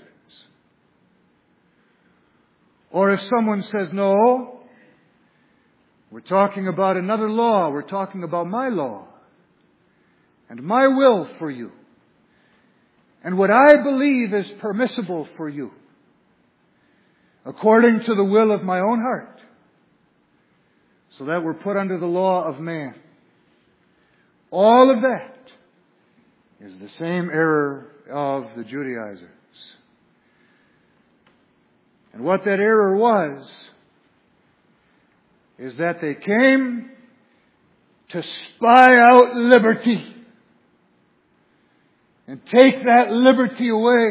Or if someone says, no, we're talking about another law, we're talking about my law and my will for you and what I believe is permissible for you, according to the will of my own heart, so that we're put under the law of man. All of that is the same error of the Judaizers. And what that error was, is that they came to spy out liberty and take that liberty away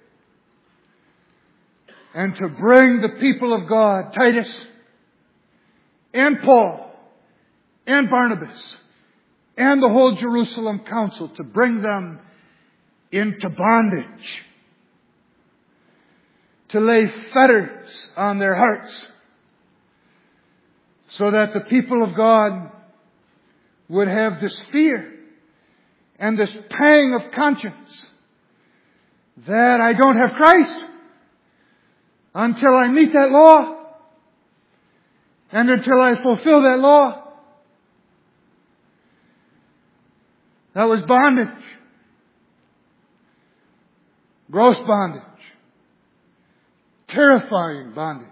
and to bring the people of God, Titus and Paul and Barnabas and the whole Jerusalem council, to bring them into bondage, to lay fetters on their hearts, so that the people of God would have this fear and this pang of conscience that I don't have Christ until I meet that law and until I fulfill that law. That was bondage. Gross bondage. Terrifying bondage.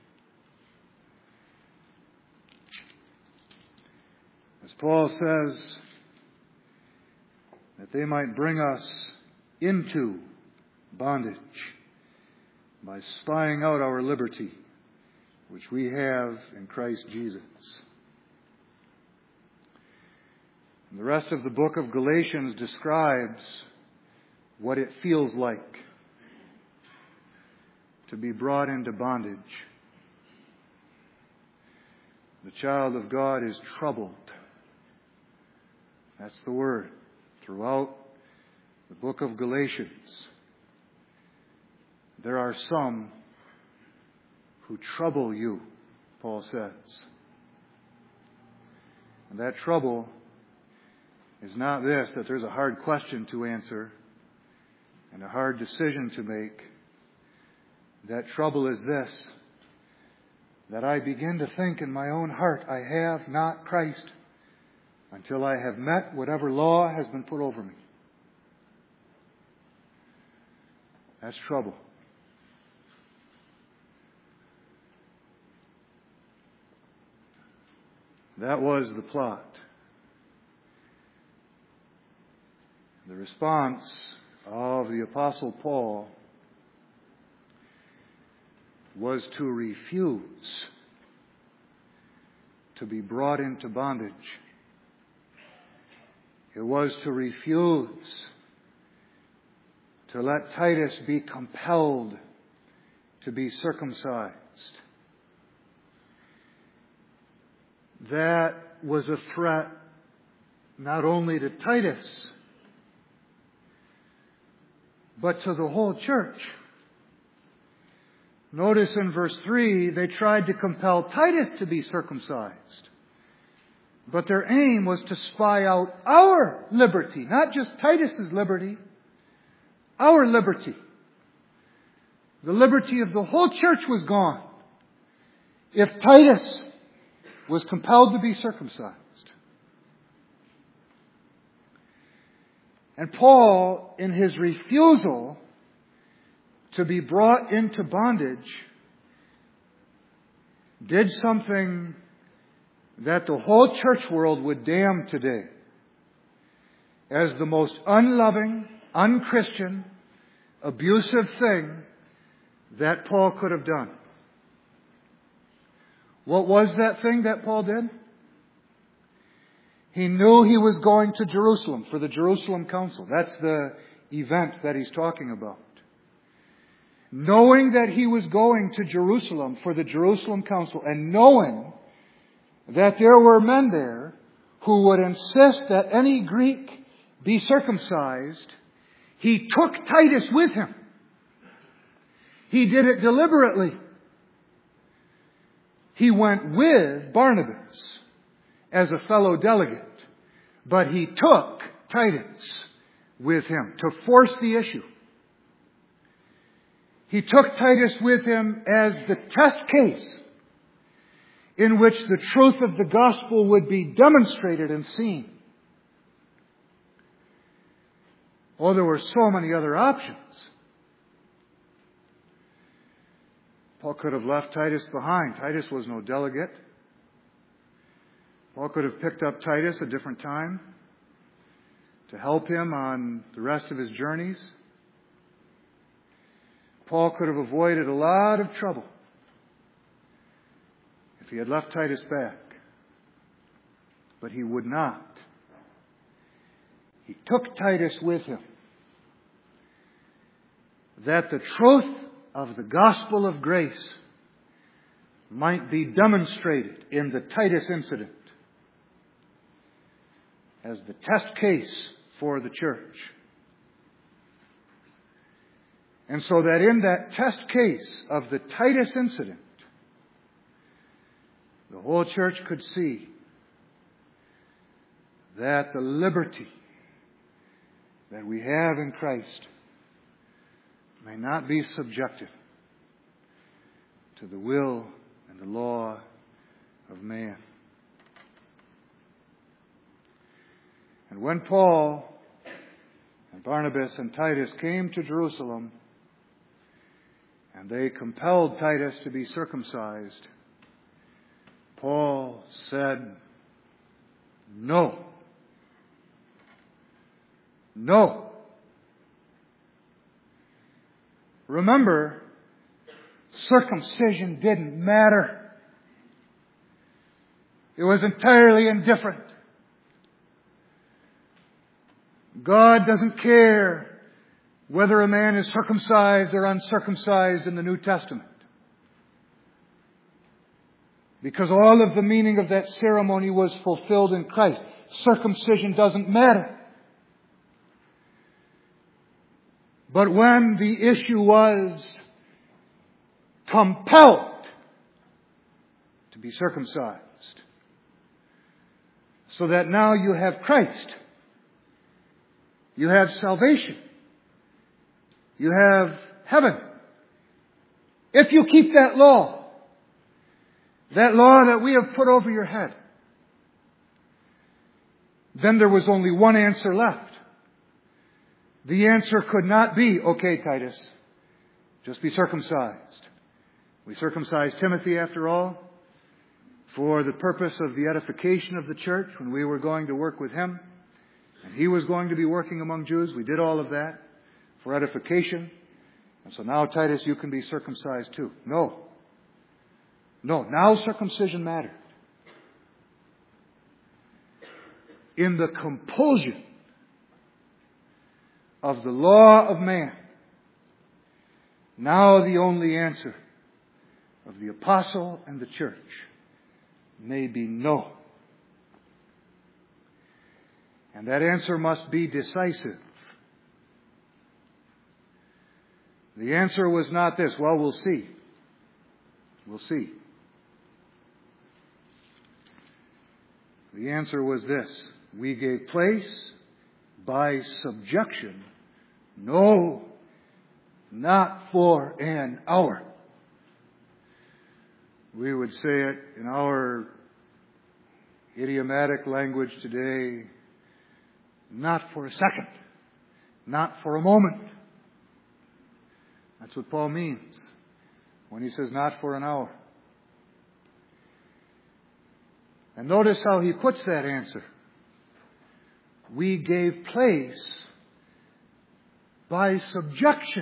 As Paul says, that they might bring us into bondage by spying out our liberty, which we have in Christ Jesus. And the rest of the book of Galatians describes what it feels like to be brought into bondage. The child of God is troubled. That's the word throughout the book of Galatians. There are some who trouble you, Paul says. And that trouble is not this, that there's a hard question to answer and a hard decision to make. That trouble is this, that I begin to think in my own heart, I have not Christ until I have met whatever law has been put over me. That's trouble. That was the plot. The response of the Apostle Paul was to refuse to be brought into bondage. It was to refuse to let Titus be compelled to be circumcised. That was a threat not only to Titus, but to the whole church. Notice in verse 3, they tried to compel Titus to be circumcised. But their aim was to spy out our liberty, not just Titus's liberty, our liberty. The liberty of the whole church was gone if Titus was compelled to be circumcised. And Paul, in his refusal to be brought into bondage, did something that the whole church world would damn today as the most unloving, unchristian, abusive thing that Paul could have done. What was that thing that Paul did? He knew he was going to Jerusalem for the Jerusalem Council. That's the event that he's talking about. Knowing that he was going to Jerusalem for the Jerusalem Council and knowing that there were men there who would insist that any Greek be circumcised, he took Titus with him. He did it deliberately. He went with Barnabas as a fellow delegate, but he took Titus with him to force the issue. He took Titus with him as the test case in which the truth of the gospel would be demonstrated and seen. Oh, there were so many other options. Paul could have left Titus behind. Titus was no delegate. Paul could have picked up Titus a different time to help him on the rest of his journeys. Paul could have avoided a lot of trouble if he had left Titus back. But he would not. He took Titus with him, that the truth of the gospel of grace might be demonstrated in the Titus incident as the test case for the church. And so that in that test case of the Titus incident, the whole church could see that the liberty that we have in Christ may not be subjected to the will and the law of man. And when Paul and Barnabas and Titus came to Jerusalem and they compelled Titus to be circumcised, Paul said, "No. No." Remember, circumcision didn't matter. It was entirely indifferent. God doesn't care whether a man is circumcised or uncircumcised in the New Testament. Because all of the meaning of that ceremony was fulfilled in Christ. Circumcision doesn't matter. But when the issue was compelled to be circumcised, so that now you have Christ, you have salvation, you have heaven. If you keep that law that we have put over your head, then there was only one answer left. The answer could not be, okay, Titus, just be circumcised. We circumcised Timothy, after all, for the purpose of the edification of the church when we were going to work with him. And he was going to be working among Jews. We did all of that for edification. And so now, Titus, you can be circumcised too. No. Now circumcision mattered. In the compulsion of the law of man, now the only answer of the apostle and the church may be no. And that answer must be decisive. The answer was not this, well, we'll see. We'll see. The answer was this, we gave place by subjection. No, not for an hour. We would say it in our idiomatic language today, not for a second, not for a moment. That's what Paul means when he says not for an hour. And notice how he puts that answer. We gave place by subjection.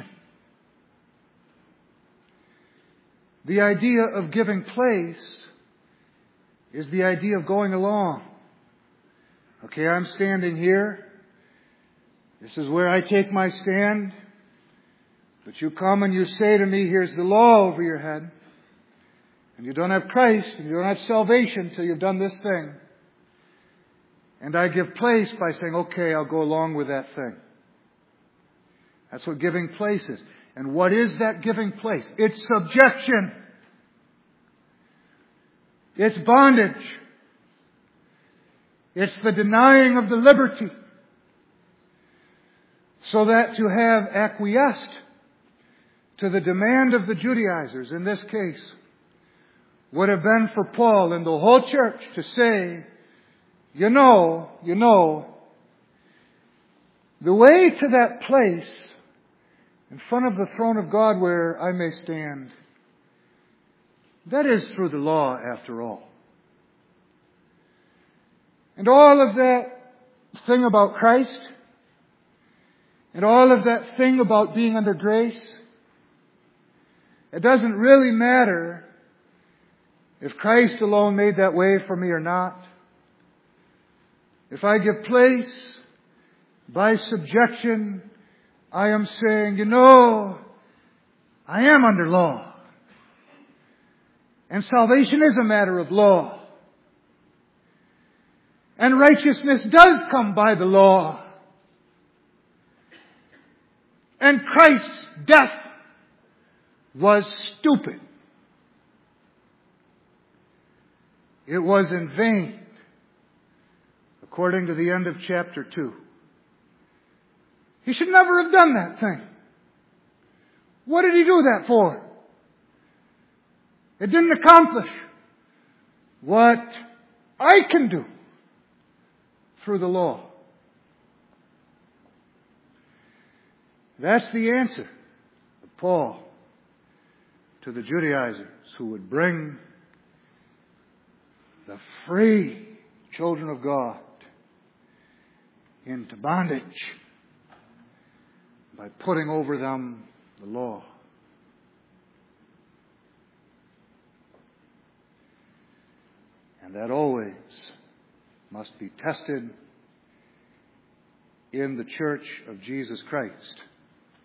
The idea of giving place is the idea of going along. Okay, I'm standing here. This is where I take my stand. But you come and you say to me, here's the law over your head. And you don't have Christ and you don't have salvation till you've done this thing. And I give place by saying, okay, I'll go along with that thing. That's what giving place is. And what is that giving place? It's subjection. It's bondage. It's the denying of the liberty. So that to have acquiesced to the demand of the Judaizers in this case would have been for Paul and the whole church to say, you know, the way to that place in front of the throne of God where I may stand, that is through the law after all. And all of that thing about Christ, and all of that thing about being under grace, it doesn't really matter if Christ alone made that way for me or not. If I give place by subjection, I am saying, I am under law. And salvation is a matter of law. And righteousness does come by the law. And Christ's death was stupid. It was in vain, according to the end of chapter 2. He should never have done that thing. What did he do that for? It didn't accomplish what I can do through the law. That's the answer of Paul to the Judaizers who would bring the free children of God into bondage by putting over them the law. And that always must be tested in the church of Jesus Christ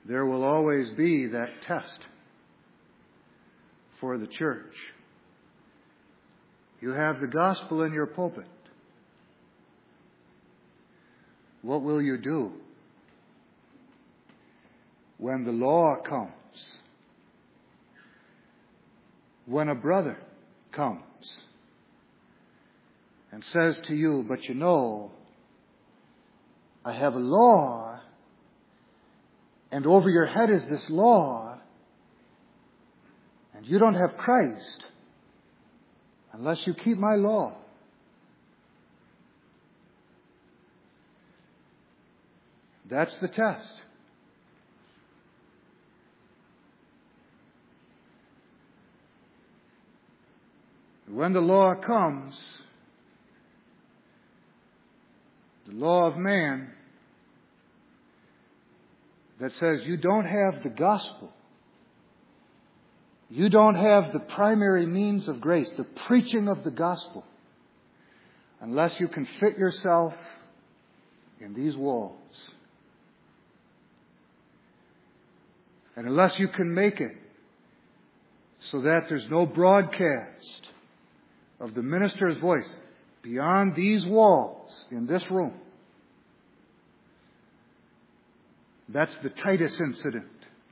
there will always be that test for the church. You have the gospel in your pulpit. What will you do when the law comes? When a brother comes and says to you, but you know, I have a law, and over your head is this law, and you don't have Christ unless you keep my law. That's the test. When the law comes, the law of man that says you don't have the gospel, you don't have the primary means of grace, the preaching of the gospel, unless you can fit yourself in these walls. And unless you can make it so that there's no broadcast of the minister's voice beyond these walls in this room. That's the Titus incident.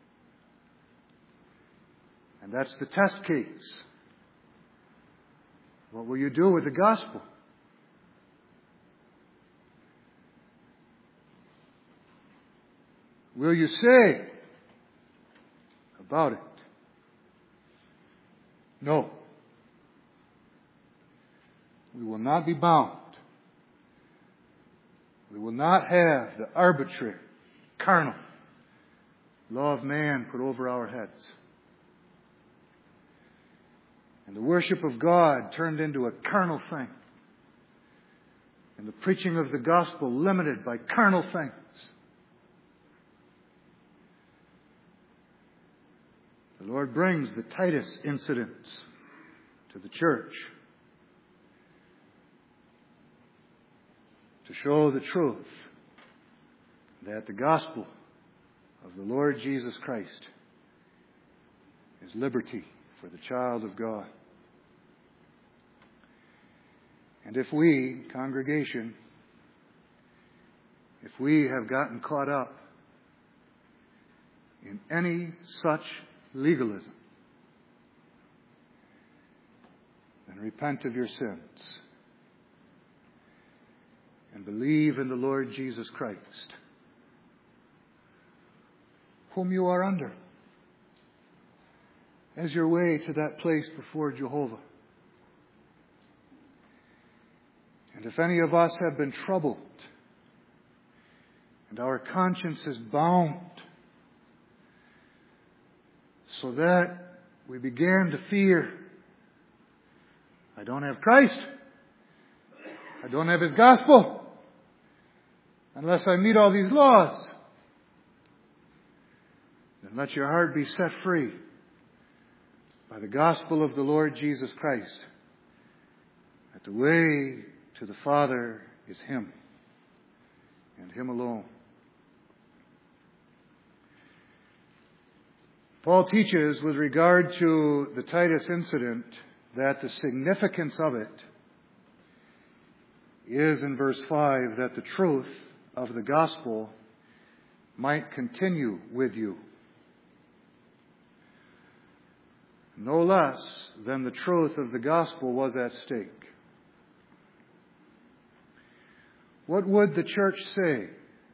And that's the test case. What will you do with the gospel? Will you say about it? No. We will not be bound. We will not have the arbitrary, carnal law of man put over our heads. And the worship of God turned into a carnal thing. And the preaching of the gospel limited by carnal things. The Lord brings the Titus incidents to the church to show the truth that the gospel of the Lord Jesus Christ is liberty for the child of God. And if we, congregation, if we have gotten caught up in any such legalism, then repent of your sins and believe in the Lord Jesus Christ, whom you are under, as your way to that place before Jehovah. And if any of us have been troubled and our conscience is bound so that we began to fear, I don't have Christ, I don't have His gospel, unless I meet all these laws, then let your heart be set free by the gospel of the Lord Jesus Christ, that the way to the Father is Him and Him alone. Paul teaches with regard to the Titus incident that the significance of it is in verse 5 that the truth of the gospel might continue with you. No less than the truth of the gospel was at stake. What would the church say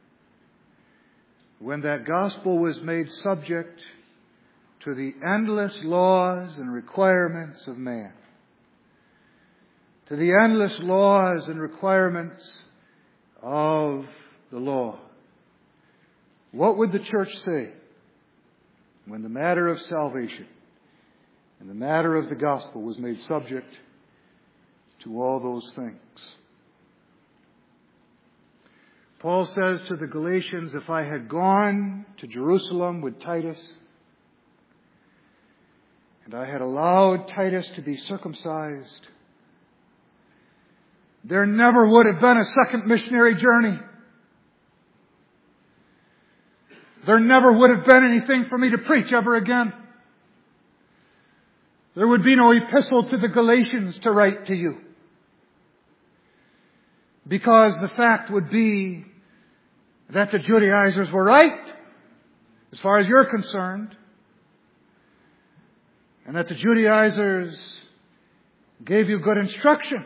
when that gospel was made subject to the endless laws and requirements of man? To the endless laws and requirements of the law. What would the church say when the matter of salvation and the matter of the gospel was made subject to all those things? Paul says to the Galatians, if I had gone to Jerusalem with Titus, and I had allowed Titus to be circumcised, there never would have been a second missionary journey. there never would have been anything for me to preach ever again. There would be no epistle to the Galatians to write to you. Because the fact would be that the Judaizers were right, as far as you're concerned, and that the Judaizers gave you good instruction,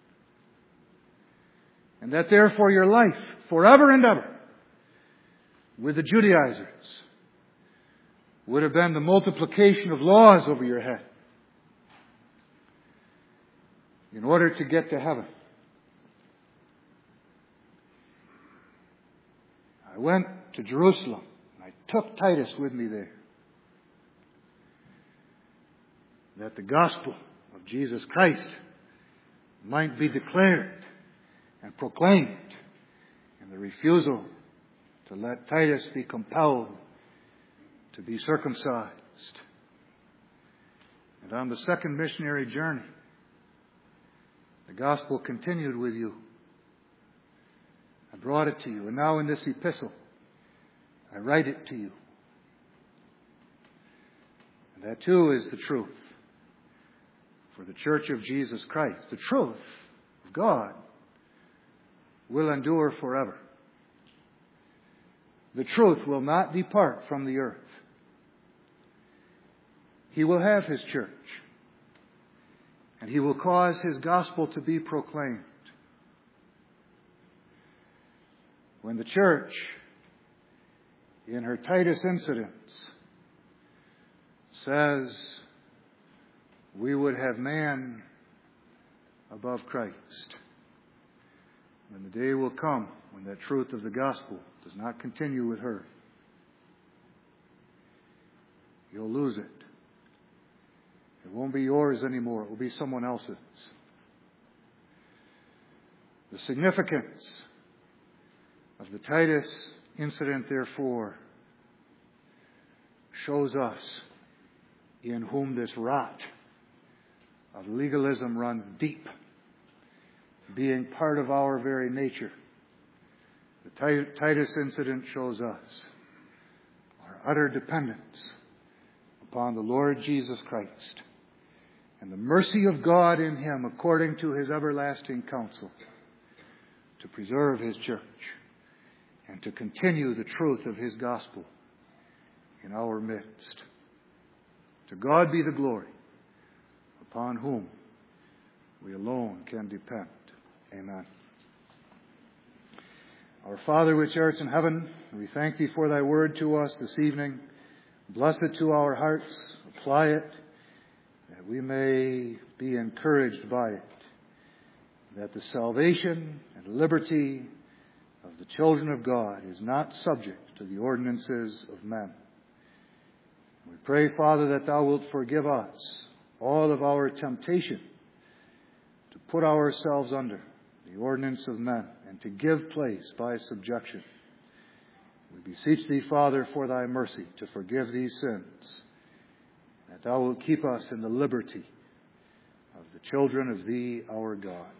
and that therefore your life, forever and ever, with the Judaizers, would have been the multiplication of laws over your head in order to get to heaven. I went to Jerusalem, and I took Titus with me there, that the gospel of Jesus Christ might be declared and proclaimed, and the refusal to let Titus be compelled to be circumcised. And on the second missionary journey, the gospel continued with you. I brought it to you, and now in this epistle, I write it to you. And that too is the truth for the Church of Jesus Christ. The truth of God will endure forever. The truth will not depart from the earth. He will have His church, and He will cause His gospel to be proclaimed. When the church, in her Titus incidents, says we would have man above Christ, then the day will come when that truth of the gospel does not continue with her. You'll lose it. It won't be yours anymore. It will be someone else's. The significance of the Titus incident, therefore, shows us in whom this rot of legalism runs deep, being part of our very nature. The Titus incident shows us our utter dependence upon the Lord Jesus Christ and the mercy of God in Him according to His everlasting counsel to preserve His church and to continue the truth of His gospel in our midst. To God be the glory, upon whom we alone can depend. Amen. Our Father which art in heaven, we thank Thee for Thy word to us this evening. Bless it to our hearts. Apply it, that we may be encouraged by it. That the salvation and liberty of the children of God is not subject to the ordinances of men. We pray, Father, that Thou wilt forgive us all of our temptation to put ourselves under the ordinance of men and to give place by subjection. We beseech Thee, Father, for Thy mercy to forgive these sins, that Thou wilt keep us in the liberty of the children of Thee, our God.